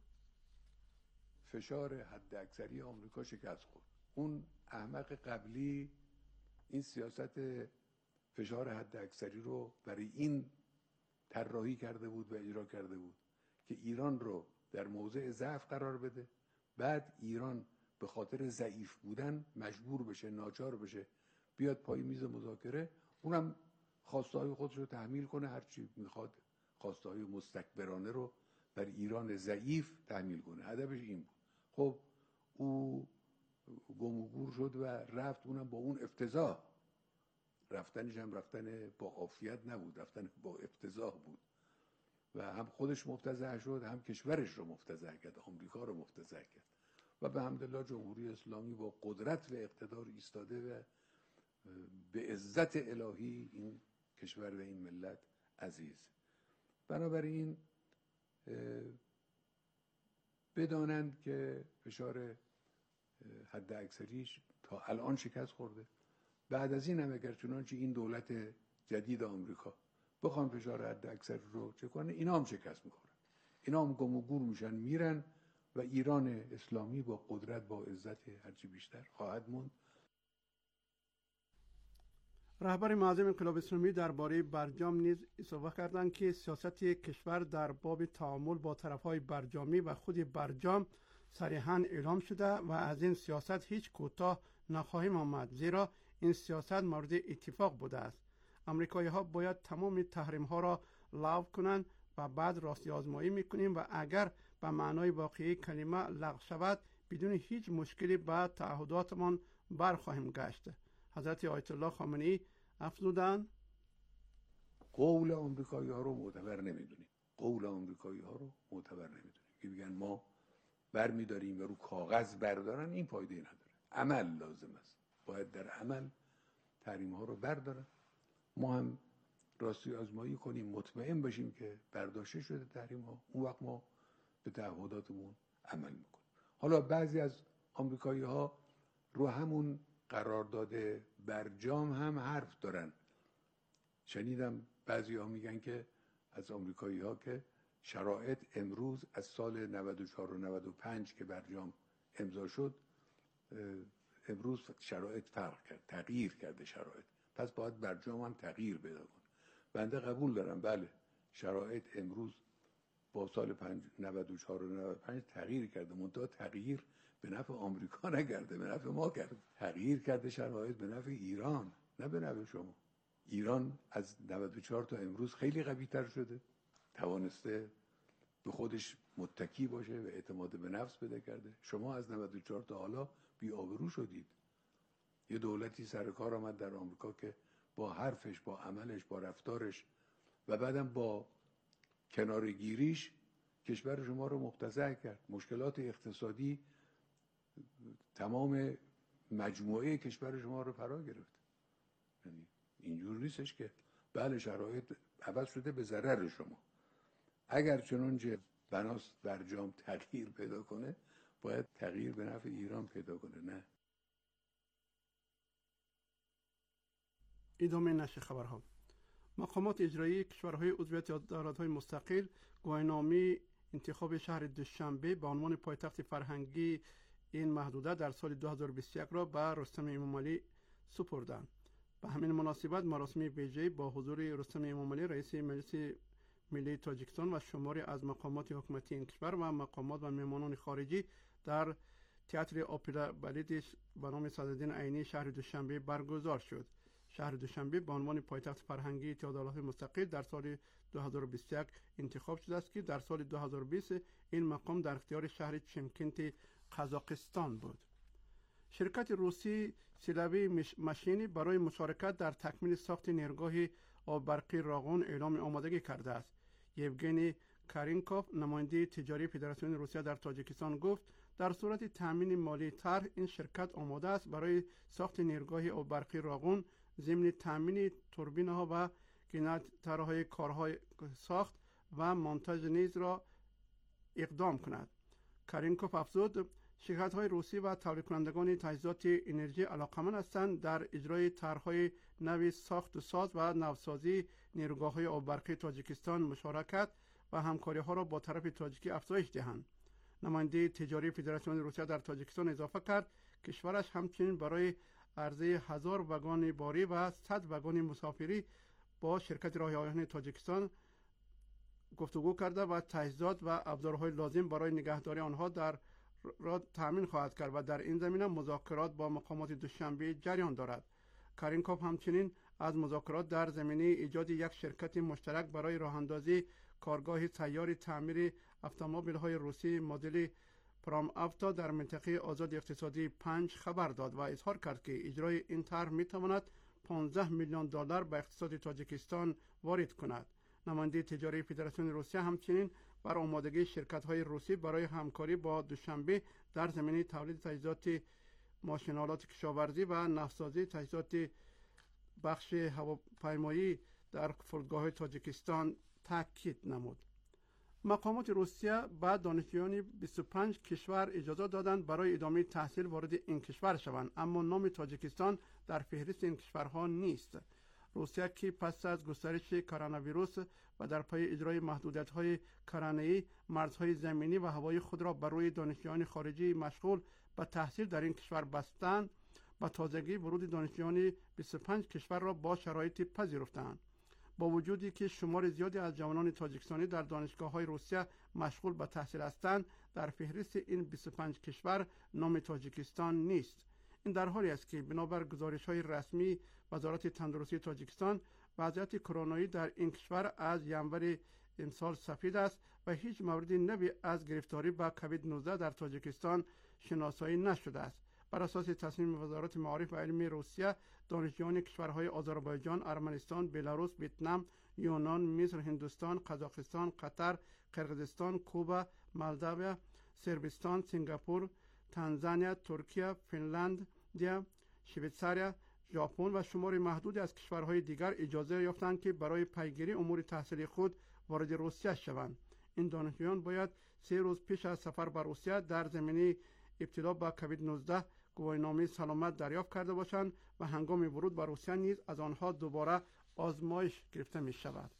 فشار حداکثری آمریکا شکست خورد. اون احمق قبلی این سیاست فشار حداکثری رو برای این طراحی کرده بود و اجرا کرده بود که ایران رو در موضع ضعف قرار بده، بعد ایران به خاطر ضعیف بودن مجبور بشه، ناچار بشه بیاد پای میز مذاکره، اونم خواسته‌های خودش رو تحمیل کنه، هر چی میخواد خواسته‌های مستکبرانه رو بر ایران ضعیف تحمیل کنه. هدفش این بود. خب او گم و گور شد و رفت، اونم با اون افتضاح. رفتنش هم رفتن با عافیت نبود، رفتن با افتضاح بود و هم خودش مفتضح شد، هم کشورش رو مفتضح کرد، آمریکا رو مفتضح کرد و به حمدالله جمهوری اسلامی با قدرت و اقتدار ایستاده و به عزت الهی این کشور و این ملت عزیز. بنابراین بدانند که فشار حد اکثریش تا الان شکست خورده. بعد از این هم اگر چنانچه این دولت جدید آمریکا بخوان فشار حد اکثر رو چه کنه، اینا هم شکست میخورن، اینا هم گم و گور میشن میرن و ایران اسلامی با قدرت، با عزت هرچی بیشتر خواهد موند. رهبر معظم انقلاب اسلامی درباره برجام نیز اضافه کردند که سیاست کشور در باب تعامل با طرفهای برجامی و خود برجام صریحاً اعلام شده و از این سیاست هیچ کوتاه نخواهیم آمد، زیرا این سیاست مورد اتفاق بوده است. امریکایی ها باید تمام تحریم ها را لغو کنند و بعد راستی آزمایی میکنیم و اگر به معنای واقعی کلمه لغو شود بدون هیچ مشکلی به تعهداتمان برخواهیم گشت. حضرت آیت الله خامنه‌ای افزودند قول آمریکایی ها رو معتبر نمیدونیم، قول آمریکایی ها رو معتبر نمیدونیم که بگن ما بر میداریم و رو کاغذ بردارن، این فایده نداره. عمل لازم است، باید در عمل تحریم ها رو بردارن، ما هم راستی آزمایی کنیم، مطمئن باشیم که برداشته شده تحریم ها، اون وقت ما به تعهداتمون عمل میکنیم. حالا بعضی از آمریکایی ها رو همون قرارداد برجام هم حرف دارن. شنیدم بعضی ها میگن که از آمریکایی ها که شرایط امروز از سال نود و چهار و نود و پنج که برجام امضا شد، امروز شرایط فرق کرد، تغییر کرده شرایط، پس باید برجام هم تغییر پیدا کنه. بنده قبول دارم، بله شرایط امروز با سال نود و چهار و نود و پنج تغییر کرده، منتها تغییر به نفع آمریکا نکرده، به نفع ما کرده. تغییر کرده شرایط به نفع ایران، نه به نفع شما. ایران از نود و چهار تا امروز خیلی قوی تر شده، توانسته به خودش متکی باشه و اعتماد به نفس پیدا کرده. شما از نود و چهار تا حالا بی آبرو شدید. یه دولتی سر کار آمد در آمریکا که با حرفش، با عملش، با رفتارش و بعدم با کنارگیریش کشور شما رو مفتضح کرد. مشکلات اقتصادی تمام مجموعه کشور شما رو فرا گرفت. یعنی اینجور نیستش که بله شرایط عوض شده به ضرر شما. اگر چنانچه بناس برجام تغییر پیدا کنه، باید تغییر به نفع ایران پیدا کنه، نه. ادامه نشر خبرها. مقامات اجرایی کشورهای عضو دولت‌های مستقل گواهینامه انتخاب شهر دوشنبه به عنوان پایتخت فرهنگی این محدوده در سال دو هزار و بیست و یک را به رستم امامعلی سپردند. به همین مناسبت مراسم ویژه‌ای با حضور رستم امامعلی رئیس مجلس ملی تاجیکستان و شماری از مقامات حکومتی این کشور و مقامات و مهمانان خارجی در تئاتر اپرا بلیدش به نام صدرالدین عینی شهر دوشنبه برگزار شد. شهر دوشنبه به عنوان پایتخت فرهنگی اتحاد ایالات متحده در سال دو هزار و بیست و یک انتخاب شده است که در سال دو هزار و بیست این مقام در اختیار شهر چمکنت قزاقستان بود. شرکت روسی سیلاوی ماشینی برای مشارکت در تکمیل ساخت نیروگاه آب برقی راغون اعلام آمادگی کرده است. یوگنی کارینکوف نماینده تجاری فدراسیون روسیه در تاجیکستان گفت در صورت تامین مالی طرح این شرکت آماده است برای ساخت نیروگاه آب برقی راغون ضمن تامین توربین‌ها و گنراتورهای کارهای ساخت و مونتاژ نیز را اقدام کند. کارینکوف افزود شرکت‌های روسی و تولید کنندگان تجهیزات انرژی علاقمند هستند در اجرای طرح‌های نوی ساخت و ساز و نوسازی نیروگاه‌های آببرقی تاجیکستان مشارکت و همکاری‌ها را با طرف تاجیکی افزایش دهند. نماینده تجاری فدراسیون روسیه در تاجیکستان اضافه کرد کشورش همچنین برای عرضه هزار واگن باری و صد واگن مسافری با شرکت راه‌آهن تاجیکستان گفتگو کرده و تجهیزات و ابزارهای لازم برای نگهداری آنها در را تأمین خواهد کرد و در این زمینه مذاکرات با مقامات دوشنبه جریان دارد. کارینکوف همچنین از مذاکرات در زمینه ایجاد یک شرکت مشترک برای راهاندازی کارگاه سیار تعمیر اتومبیل‌های روسی مدل پرام افتا در منطقه آزاد اقتصادی پنج خبر داد و اظهار کرد که اجرای این طرح می‌تواند پانزده میلیون دلار به اقتصاد تاجیکستان وارد کند. نماینده تجاری فدراسیون روسیه همچنین بر آمادگی شرکت‌های روسی برای همکاری با دوشنبه در زمینه تولید تجهیزات ماشین‌آلات کشاورزی و نفت‌سازی تجهیزات بخش هواپیمایی در فرودگاه تاجیکستان تاکید نمود. مقامات روسیه به دانشجویان بیست و پنج کشور اجازه دادند برای ادامه تحصیل وارد این کشور شوند، اما نام تاجیکستان در فهرست این کشورها نیست. روسیه که پس از گسترش کرونا ویروس و در پای اجرای محدودیت‌های کرونایی مرزهای زمینی و هوایی خود را بر روی دانشجویان خارجی مشغول به تحصیل در این کشور بستند، با تازگی ورود دانشجویان بیست و پنج کشور را با شرایط پذیرفتند. با وجودی که شمار زیادی از جوانان تاجیکستانی در دانشگاه‌های روسیه مشغول به تحصیل هستند، در فهرست این بیست و پنج کشور نام تاجیکستان نیست. این در حالی است که بنابر گزارش‌های رسمی وزارت تندرستی تاجیکستان وضعیت کرونایی در این کشور از ینور امسال سفید است و هیچ مورد نوی از گرفتاری به کووید نوزده در تاجیکستان شناسایی نشده است. بر اساس تصمیم وزارت معارف و علم روسیه، دانشجویان کشورهای آذربایجان، ارمنستان، بلاروس، ویتنام، یونان، مصر، هندوستان، قزاقستان، قطر، قرقیزستان، کوبا، مالداوی، صربستان، سنگاپور، تانزانیا، ترکیه، فنلاندیا، شویتزاریا، ژاپن و شمار محدودی از کشورهای دیگر اجازه یافتند که برای پیگیری امور تحصیلی خود وارد روسیه شوند. این دانشجویان باید سه روز پیش از سفر به روسیه در زمینه ابتلا به کووید نوزده گواهینامه سلامت دریافت کرده باشند و هنگام ورود به روسیه نیز از آنها دوباره آزمایش گرفته می شود.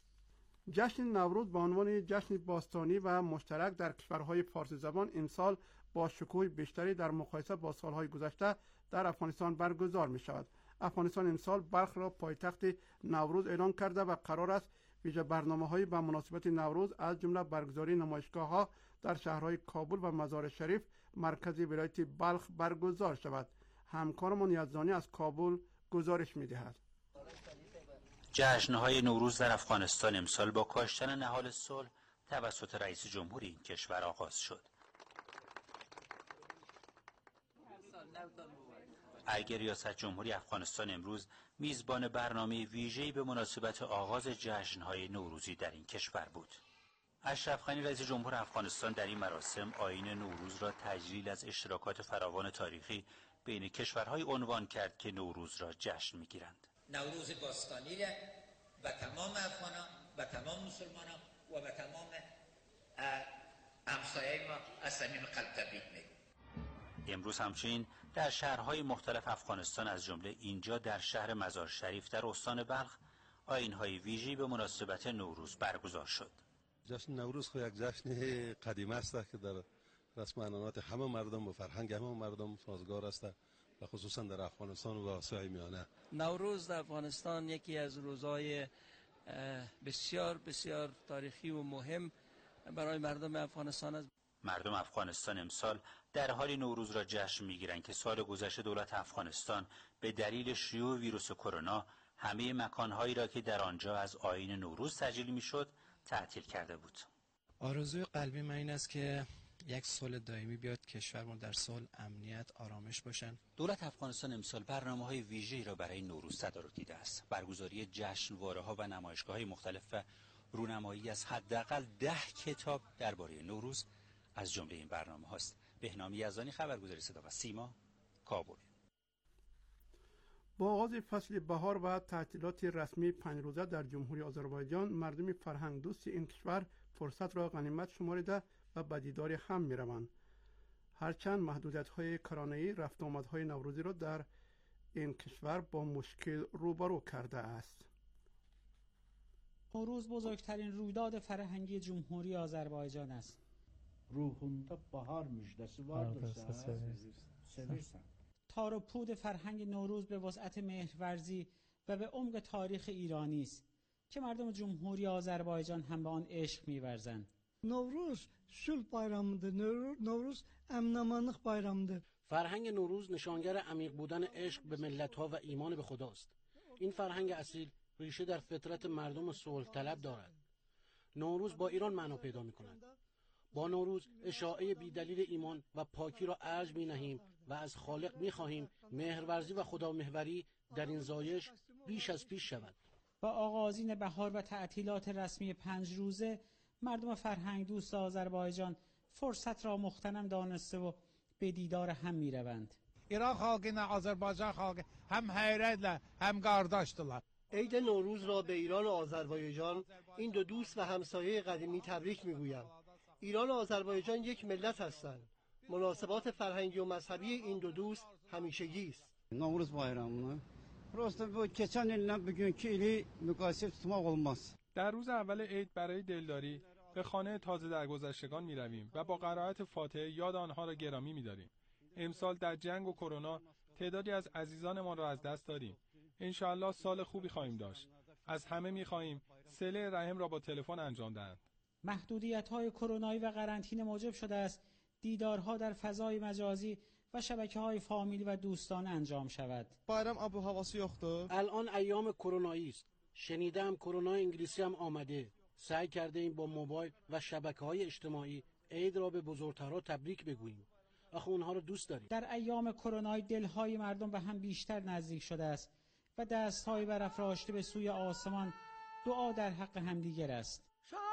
جشن نوروز به عنوان جشن باستانی و مشترک در کشورهای فارسی زبان امسال با شکوه بیشتری در مقایسه با سالهای گذشته در افغانستان برگزار می شود. افغانستان امسال بلخ را پایتخت نوروز اعلان کرده و قرار است ویژه برنامه‌های به مناسبت نوروز از جمله برگزاری نمایشگاه‌ها در شهرهای کابل و مزار شریف مرکز ولایت بلخ برگزار شود. همکارمان یزدانی از کابل گزارش می‌دهد. جشن‌های نوروز در افغانستان امسال با کاشتن نهال صلح توسط رئیس جمهور این کشور آغاز شد. اگر ریاست جمهوری افغانستان امروز میزبان برنامه ویژه‌ای به مناسبت آغاز جشن‌های نوروزی در این کشور بود. اشرف غنی رئیس جمهور افغانستان در این مراسم آیین نوروز را تجلیل از اشتراکات فراوان تاریخی بین کشورهای عنوان کرد که نوروز را جشن می‌گیرند. نوروز باستانی را و تمام افغانان و تمام مسلمانان و به تمام همسایه ما از صمیم قلب تبریک میگم. امروز همچنین در شهرهای مختلف افغانستان از جمله اینجا در شهر مزار شریف در استان بلخ آیین‌های ویژه‌ای به مناسبت نوروز برگزار شد. جشن نوروز خو یک جشن قدیمی است که در رسم عنعنات همه مردم و فرهنگ همه مردم سازگار است و خصوصا در افغانستان و آسیای میانه. نوروز در افغانستان یکی از روزهای بسیار بسیار تاریخی و مهم برای مردم افغانستان است. مردم افغانستان امسال در حال نوروز را جشن می‌گیرند که سال گذشته دولت افغانستان به دلیل شیوع ویروس کرونا همه مکان‌هایی را که در آنجا از آیین نوروز تجلیل می‌شد تعطیل کرده بود. آرزوی قلبی من این است که یک سال دائمی بیاد کشورمون در صلح، امنیت، آرامش باشن. دولت افغانستان امسال برنامه‌های ویژه‌ای را برای نوروز تدارک دیده است. برگزاری جشنواره‌ها و نمایشگاه‌های مختلف و رونمایی از حداقل ده کتاب درباره نوروز از جمله این برنامه هاست. بهنام یزدانی، خبرگزاری صدا و سیما، کابل. با آغاز فصل بهار و تعطیلات رسمی پنج روزه در جمهوری آذربایجان، مردم فرهنگ دوست این کشور فرصت را غنیمت شمارده و به دیدار هم می روند. هرچند محدودیت‌های کرانه‌ای رفت و آمدهای نوروزی را در این کشور با مشکل روبرو کرده است. نوروز بزرگترین رویداد فرهنگی جمهوری آذربایجان است. Ruhunda bahar müjdesi vardırsa seversen. تار و پود فرهنگ نوروز به وسعت مهرورزی و به عمق تاریخ ایرانی است که مردم جمهوری آذربایجان هم به آن عشق می‌ورزند. نوروز صلح bayramıdır. نوروز امن-amanlıq bayramıdır. فرهنگ نوروز نشانگر عمیق بودن عشق به ملت‌ها و ایمان به خداست. این فرهنگ اصیل ریشه در فطرت مردم صلح طلب دارد. نوروز با ایران معنا پیدا می‌کند. با نوروز اشاعه بی‌دلیل ایمان و پاکی را ارج می‌نهیم و از خالق می‌خواهیم مهرورزی و خدامحوری در این زایش بیش از پیش شود. با آغازین بهار و تعطیلات رسمی پنج روزه مردم فرهنگ دوست آذربایجان فرصت را مغتنم دانسته و به دیدار هم می‌روند. ایران خalqı آذربایجان خalqı هم heyrətlə هم qardaşdılar. عید نوروز را به ایران و آذربایجان این دو دوست و همسایه قدیمی تبریک می‌گویم. ایران و آذربایجان یک ملت هستند. مناسبات فرهنگی و مذهبی این دو دوست همیشگی است. نوروز bayramını prosta bu keçən illə bugünkü ili müqayisə tutmaq olmaz. در روز اول عید برای دلداری به خانه تازه درگذشتگان می رویم و با قرائت فاتحه یاد آنها را گرامی می داریم. امسال در جنگ و کرونا تعدادی از عزیزانمان را از دست دادیم. انشاءالله سال خوبی خواهیم داشت. از همه می خواهیم صله رحم را با تلفن انجام دهند. محدودیت‌های کرونایی و قرنطینه موجب شده است دیدارها در فضای مجازی و شبکه‌های فامیلی و دوستان انجام شود. bayram آب و هواسی یخته. الان ایام کرونایی است. شنیدم کرونا انگلیسی هم آمده. سعی کرده ایم با موبایل و شبکه‌های اجتماعی عید را به بزرگترها تبریک بگوییم. آخه اونها رو دوست داریم. در ایام کرونایی دل‌های مردم به هم بیشتر نزدیک شده است و دست‌های برافراشته به سوی آسمان دعا در حق همدیگر است.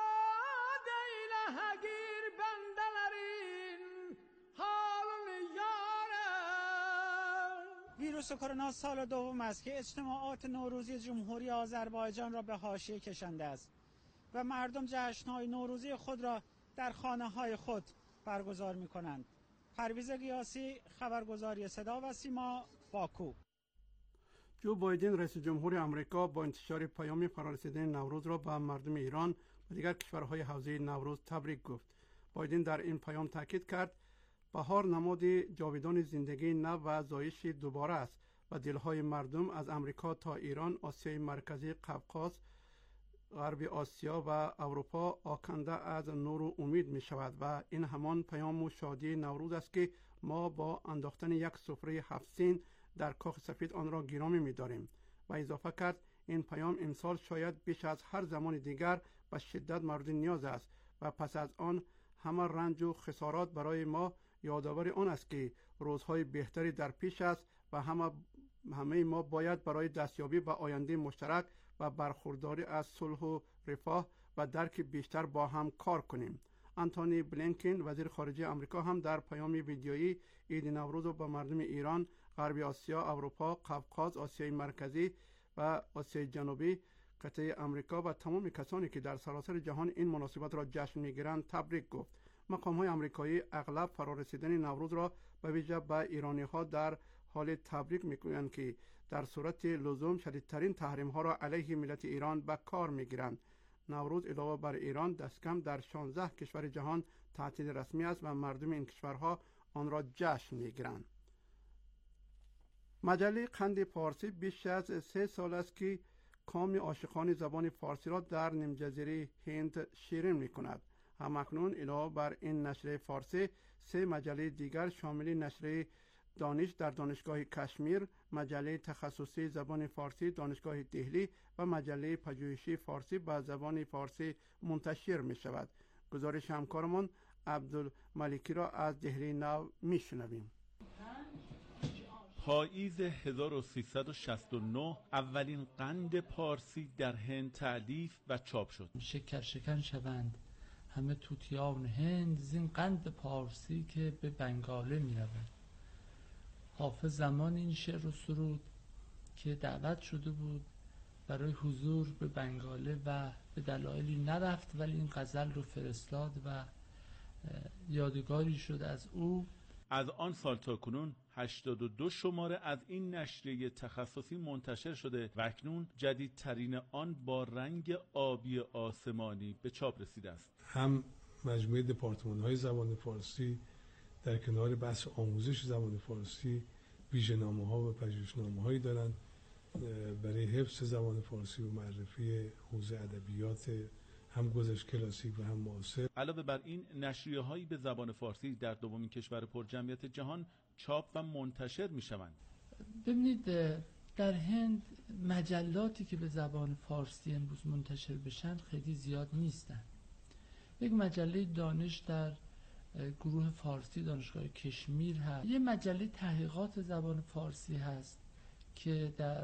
ویروس کرونا سال دوم است که اجتماعات نوروزی جمهوری آذربایجان را به حاشیه کشانده است و مردم جشن‌های نوروزی خود را در خانه‌های خود برگزار می‌کنند. پرویز قیاسی، خبرگزاری صدا و سیما، باکو. جو بایدن رئیس جمهور آمریکا با انتشار پیام فرارسیدن نوروز را به مردم ایران و دیگر کشورهای حوزه نوروز تبریک گفت. بایدن در این پیام تاکید کرد بهار نماد جاودان زندگی نو و زایش دوباره است و دلهای مردم از امریکا تا ایران، آسیای مرکزی، قفقاز، غرب آسیا و اروپا آکنده از نور و امید می شود و این همان پیام و شادی نوروز است که ما با انداختن یک سفره هفت سین در کاخ سفید آن را گرامی می داریم. و اضافه کرد این پیام امسال شاید بیش از هر زمان دیگر به شدت مورد نیاز است و پس از آن همه رنج و خسارات برای ما یادآور آن است که روزهای بهتری در پیش است و همه همه ما باید برای دستیابی به آینده مشترک و برخورداری از صلح و رفاه و درک بیشتر با هم کار کنیم. آنتونی بلینکن وزیر خارجه آمریکا هم در پیام ویدیویی عید نوروز را به مردم ایران، غرب آسیا، اروپا، قفقاز، آسیای مرکزی و آسیای جنوبی، قطعه آمریکا و تمام کسانی که در سراسر جهان این مناسبت را جشن می‌گیرند تبریک گفت. مقام‌های آمریکایی اغلب فرارسیدن نوروز را به ویژه به ایرانی‌ها در حال تبریک می‌گویند که در صورت لزوم شدیدترین تحریم‌ها را علیه ملت ایران به کار می‌گیرند. نوروز علاوه بر ایران دست کم در شانزده کشور جهان تعطیل رسمی است و مردم این کشورها آن را جشن می‌گیرند. مجله قند پارسی بیش از سه سال است که کام عاشقان زبان فارسی را در نیم‌جزیره هند شیرین می‌کند. همکنون علاوه بر این نشریه فارسی سه مجله دیگر شامل نشریه دانش در دانشگاه کشمیر، مجله تخصصی زبان فارسی دانشگاه دهلی و مجله پژوهشی فارسی به زبان فارسی منتشر می شود. گزارش همکارمان عبدالملکی را از دهلی نو می شنویم. پاییز هزار و سیصد و شصت و نه اولین قند پارسی در هند تألیف و چاپ شد. شکر شکن شوند همه توتیان هند زین قند پارسی که به بنگاله می رود. حافظ زمان این شعر رو سرود که دعوت شده بود برای حضور به بنگاله و به دلایلی نرفت، ولی این غزل رو فرستاد و یادگاری شد از او از آن سال تا کنون هشتاد و دو شماره از این نشریه تخصصی منتشر شده و اکنون جدیدترین آن با رنگ آبی آسمانی به چاپ رسیده است. هم مجموعه دپارتمان‌های زبان فارسی در کنار بحث آموزش زبان فارسی ویژه‌نامه‌ها و پژوهشنامه‌هایی دارند برای حفظ زبان فارسی و معرفی حوزه ادبیات هم گذشت کلاسیک و هم معاصر. علاوه بر این نشریه‌هایی به زبان فارسی در دومین کشور پرجمعیت جهان چاپ و منتشر می‌شوند. ببینید در هند مجلاتی که به زبان فارسی امروز منتشر بشن خیلی زیاد نیستن. یک مجله دانش در گروه فارسی دانشگاه کشمیر هست. یه مجله تحقیقات زبان فارسی هست که در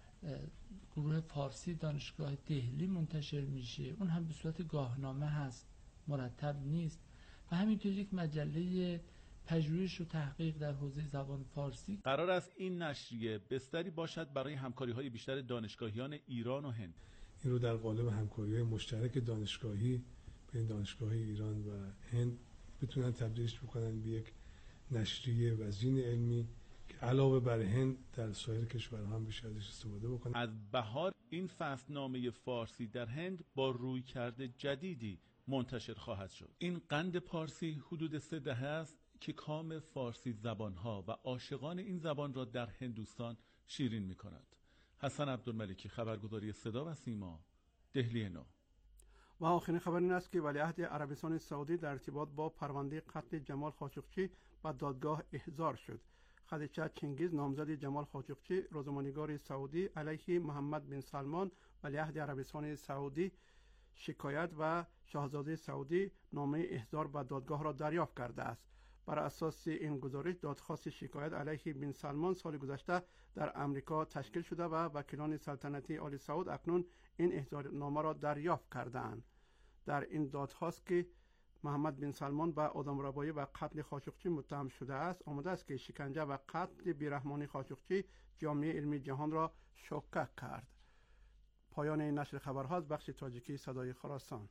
گروه فارسی دانشگاه دهلی منتشر میشه. اون هم به صورت گاهنامه هست، مرتب نیست. و همینطور یک مجله پژوهش و تحقیق در حوزه زبان فارسی. قرار است این نشریه بستری باشد برای همکاری‌های بیشتر دانشگاهیان ایران و هند. این رو در قالب همکاری‌های مشترک دانشگاهی بین دانشگاه‌های ایران و هند بتونن تبدیلش بکنن به یک نشریه وزین علمی که علاوه بر هند در سایر کشورها هم بشه ازش استفاده بکنن. از بهار این فصلنامه فارسی در هند با رویکرد جدیدی منتشر خواهد شد. این قند پارسی حدود سه دهه است که کام فارسی زبانها و عاشقان این زبان را در هندوستان شیرین می کند. حسن عبدالملکی، خبرگزاری صدا و سیما، دهلی نو. و آخرین خبر این است که ولیعهد عربستان سعودی در ارتباط با پرونده قتل جمال خاشقچی به دادگاه احضار شد. خدیجه چنگیز نامزد جمال خاشقچی، روزنامه‌نگار سعودی، علیه محمد بن سلمان ولیعهد عربستان سعودی شکایت و شاهزاده سعودی نامه احضار به دادگاه را دریافت کرده است. بر اساس این گزارش دادخواست شکایت علیه بن سلمان سال گذشته در امریکا تشکیل شده و وکیلان سلطنتی آل سعود اکنون این احضارنامه را دریافت کرده‌اند. در این دادخواست که محمد بن سلمان به آدمربایی و قتل خاشقچی متهم شده است آمده است که شکنجه و قتل بیرحمانه خاشقچی جامعه علمی جهان را شوکه کرد. پایان این نشر خبرها از بخش تاجیکی صدای خراسان.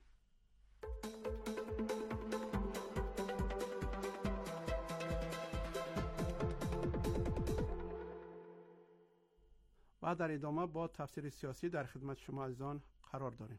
و در ادامه با تفسیر سیاسی در خدمت شما عزیزان قرار داریم.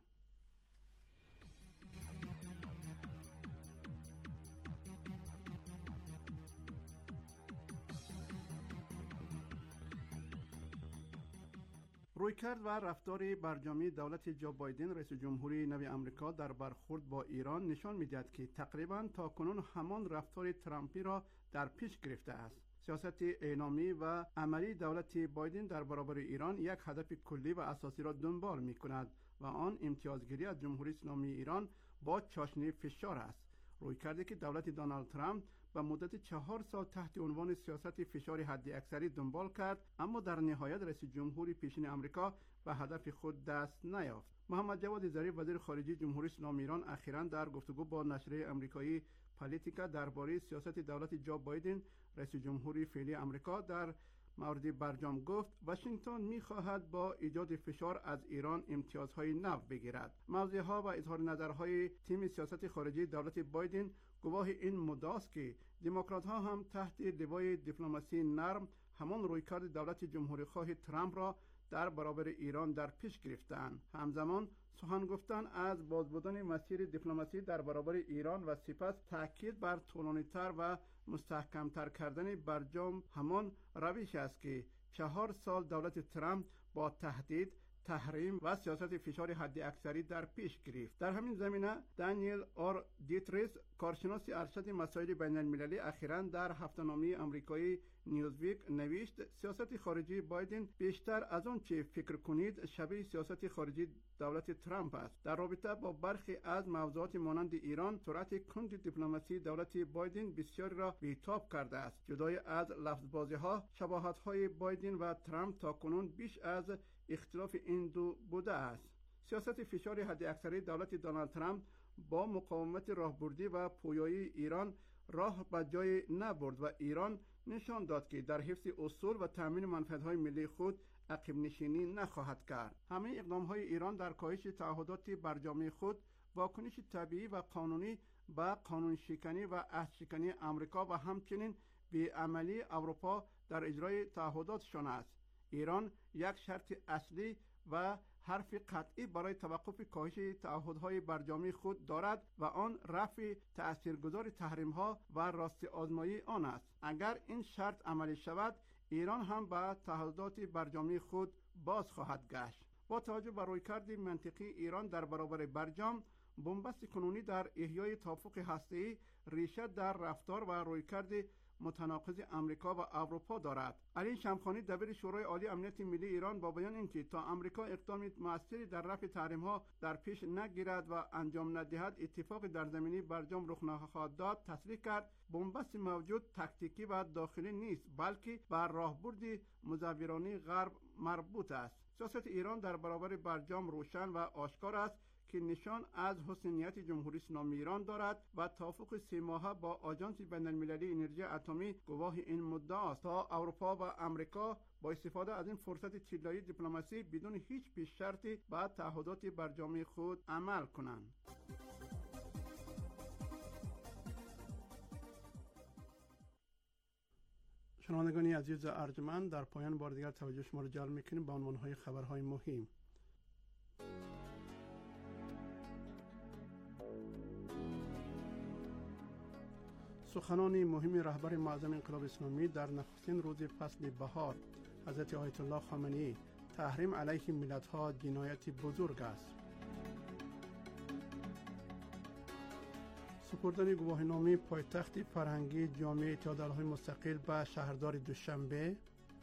رویکرد و رفتار برجامی دولت جو بایدن رئیس جمهوری نو آمریکا در برخورد با ایران نشان می‌دهد که تقریباً تاکنون همان رفتار ترامپی را در پیش گرفته است. سیاست اعلامی و عملی دولت بایدن در برابر ایران یک هدف کلی و اساسی را دنبال می‌کند و آن امتیازگیری از جمهوری اسلامی ایران با چاشنی فشار است. رویکردی که دولت دونالد ترامپ به مدت چهار سال تحت عنوان سیاست فشار حداکثری دنبال کرد، اما در نهایت رئیس جمهوری پیشین آمریکا به هدف خود دست نیافت. محمد جواد ظریف وزیر خارجه جمهوری اسلامی ایران اخیراً در گفتگو با نشریه آمریکایی پالیتیکا درباره سیاست دولت جو بایدن رئیس جمهوری فعلی آمریکا در مورد برجام گفت واشنگتن می‌خواهد با ایجاد فشار از ایران امتیازهای نو بگیرد. موضع‌ها و اظهار نظرهای تیم سیاست خارجی دولت بایدن گواه این مدعا است که دموکرات‌ها هم تحت لوای دیپلماسی نرم همان رویکرد دولت جمهوری‌خواه ترامپ را در برابر ایران در پیش گرفتند. همزمان سخن گفتن از باز بودن مسیر دیپلماسی در برابر ایران و سپس تاکید بر طولانی‌تر و مستحکم‌تر کردن برجام همان روش است که چهار سال دولت ترامپ با تهدید، تحریم و سیاست فشار حداکثری در پیش گرفت. در همین زمینه دانیل آر دیتریس کارشناس ارشد مسائل بین المللی اخیراً در هفته‌نامه آمریکایی نیوزویک نوشت سیاست خارجی بایدن بیشتر از آن چه فکر کنید شبیه سیاست خارجی دولت ترامپ است. در رابطه با برخی از موضوعات مانند ایران سرعت کند دیپلماسی دولت بایدن بسیاری را بی‌تاب کرده است. جدای از لفظ‌بازی‌ها، شباهت‌های بایدن و ترامپ تاکنون بیش از اختلاف این دو بوده است. سیاست فشار حداکثری دولت دونالد ترامپ با مقاومت راهبردی و پویایی ایران راه به جای نبرد و ایران نشان داد که در حفظ اصول و تامین منفعت‌های ملی خود عقب نشینی نخواهد کرد. همه اقدام‌های ایران در کاهش تعهدات برجامی خود واکنش طبیعی و قانونی به قانون شکنی و عهد شکنی آمریکا و همچنین بی‌عملی اروپا در اجرای تعهداتشان است. ایران یک شرط اصلی و حرف قطعی برای توقف کاهش تعهدهای برجامی خود دارد و آن رفع تأثیرگذار تحریم‌ها و راست آزمایی آن است. اگر این شرط عملی شود، ایران هم به تعهدات برجامی خود باز خواهد گشت. با توجه به رویکرد منطقی ایران در برابر برجام، بنبست کنونی در احیای توافق هسته‌ای ریشه در رفتار و رویکرد متناقض امریکا و اروپا دارد. علی شمخانی دبیر شورای عالی امنیت ملی ایران با بیان اینکه تا امریکا اقدام موثری در رفع تحریم‌ها در پیش نگیرد و انجام ندهد اتفاق در زمینه برجام رخ نخواهد داد، تصریح کرد بنبست موجود تاکتیکی و داخلی نیست، بلکه بر راهبرد مزورانه غرب مربوط است. سیاست ایران در برابر برجام روشن و آشکار است که نشان از حسن نیت جمهوری اسلامی ایران دارد و توافق سه ماهه با آژانس بین‌المللی انرژی اتمی گواه این مدعا است تا اروپا و امریکا با استفاده از این فرصت طلایی دیپلماسی بدون هیچ پیش شرطی به تعهدات برجامی خود عمل کنند. شنوندگان عزیز ارجمند، در پایان بار دیگر توجه شما را جلب می‌کنیم به عنوان‌های خبرهای مهم. سخنان مهم رهبر معظم انقلاب اسلامی در نخستین روز فصل بهار حضرت آیت الله خامنه‌ای: تحریم علیه ملت‌ها جنایت بزرگ است. سپردن گواهینامه پایتخت فرهنگی جامعه اتحادیه‌های مستقل به شهردار دوشنبه.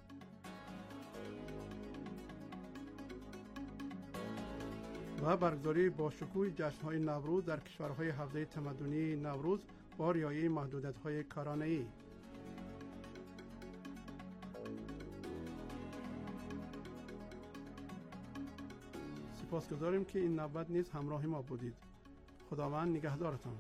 و برگزاری با شکوه جشن‌های نوروز در کشورهای حوزه تمدنی نوروز با رعایت محدودیت‌های کرونا. سپاسگزاریم که این نوبت نیز همراه ما بودید. خداوند نگهدارتان.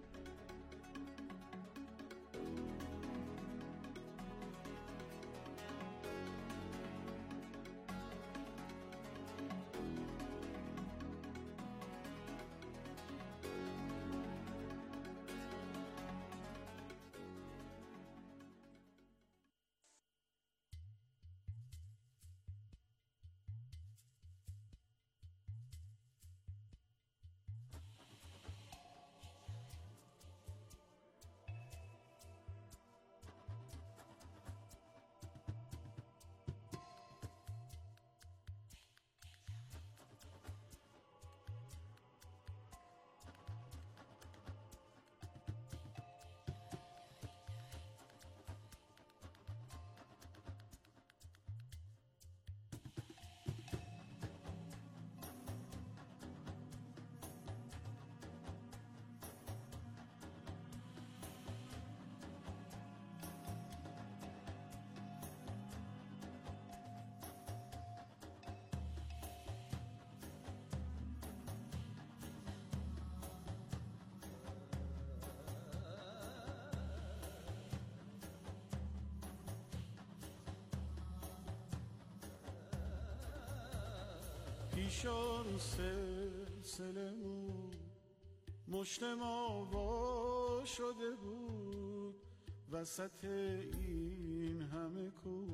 پیشان سلسله بود مشت ما وا شده بود، وسط این همه کو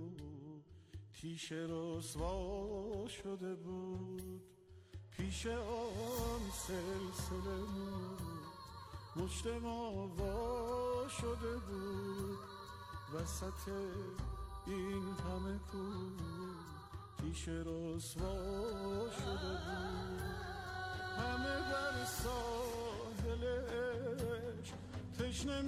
تیشه رسوا شده بود. پیش آن سلسله بود مشت ما وا شده بود، وسط این همه کو تیشه رسوا شده بود. همه بر ساحل عشق تشنه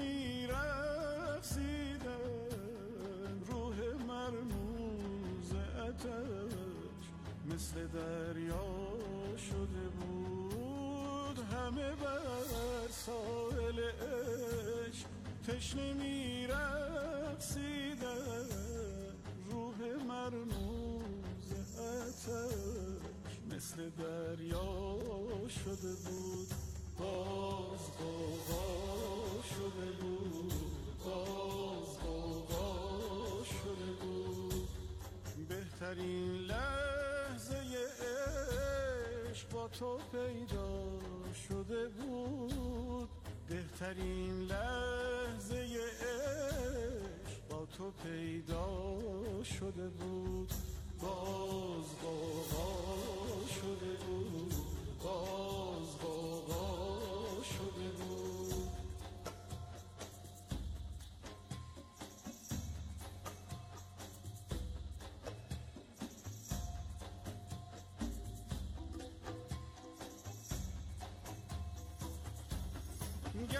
می‌رقصیدن، روح مرموز آتش مثل دریا شده بود. همه بر ساحل عشق تشنه می‌رقصیدن، روح مرموز آتش مثل دریا شده بود. باز غوغا شده بود، باز غوغا شده بود. بهترین لحظه عشق با تو پیدا شده بود. بهترین لحظه عشق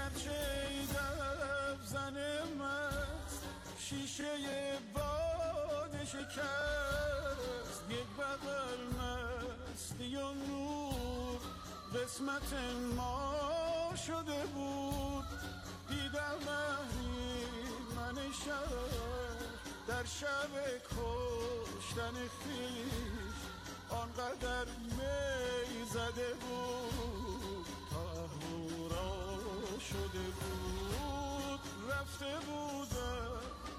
گرچه دف زن مست شیشه باده شکست، یک بغل مستی و نور قسمت ما شده بود. دیدم مهری من شهر در شب کشتن خویش، آنقدر می زده بود تا اهورا شده بود. رفته بودم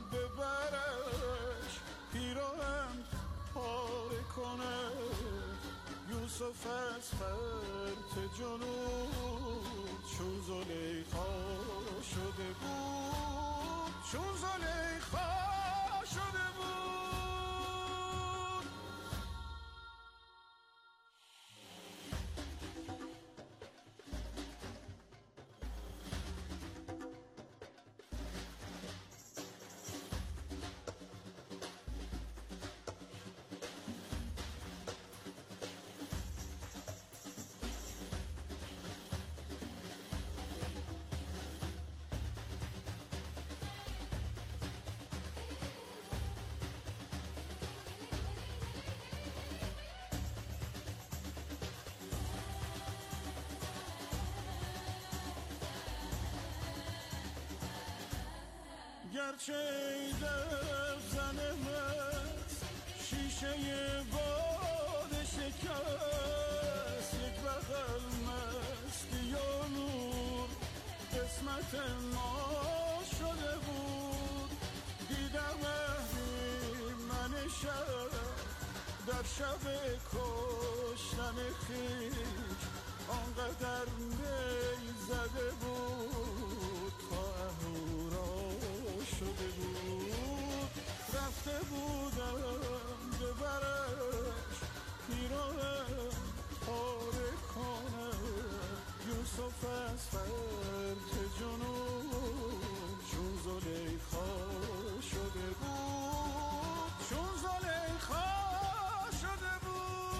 ببرش پیراهن پاره کنه، یوسف از فرط جنوب چون زلیخا شده بود، چون زلیخا شده بود. گرچه دف زن مست شیشه باده شکست، یک بغل مستی و نور قسمت ما شده بود. دیدم مهری من شب در شب کشتن خویش، آنقدر می زده بود تا اهورا شده بود. رفته بودم ببرش پیراهن پاره کنم، یوسف از فرط جنوب چون زلیخا شده بود، چون زلیخا شده بود.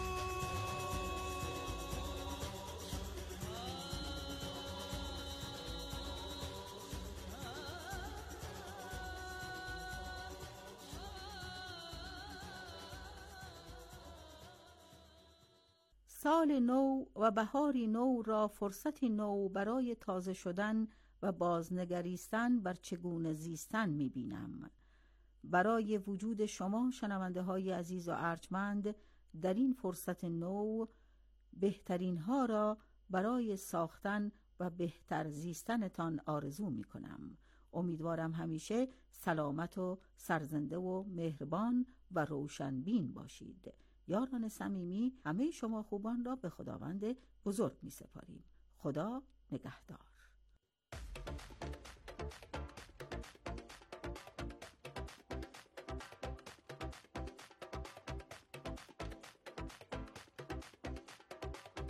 سال نو و بهاری نو را فرصتی نو برای تازه شدن و بازنگریستن بر چگونه زیستن می‌بینم. برای وجود شما شنونده های عزیز و ارجمند در این فرصت نو بهترین ها را برای ساختن و بهتر زیستنتان آرزو می‌کنم. امیدوارم همیشه سلامت و سرزنده و مهربان و روشنبین باشید. یاران صمیمی، همه شما خوبان را به خداوند بزرگ می سپاریم. خدا نگهدار.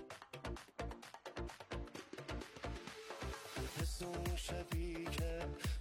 حس اون شبی که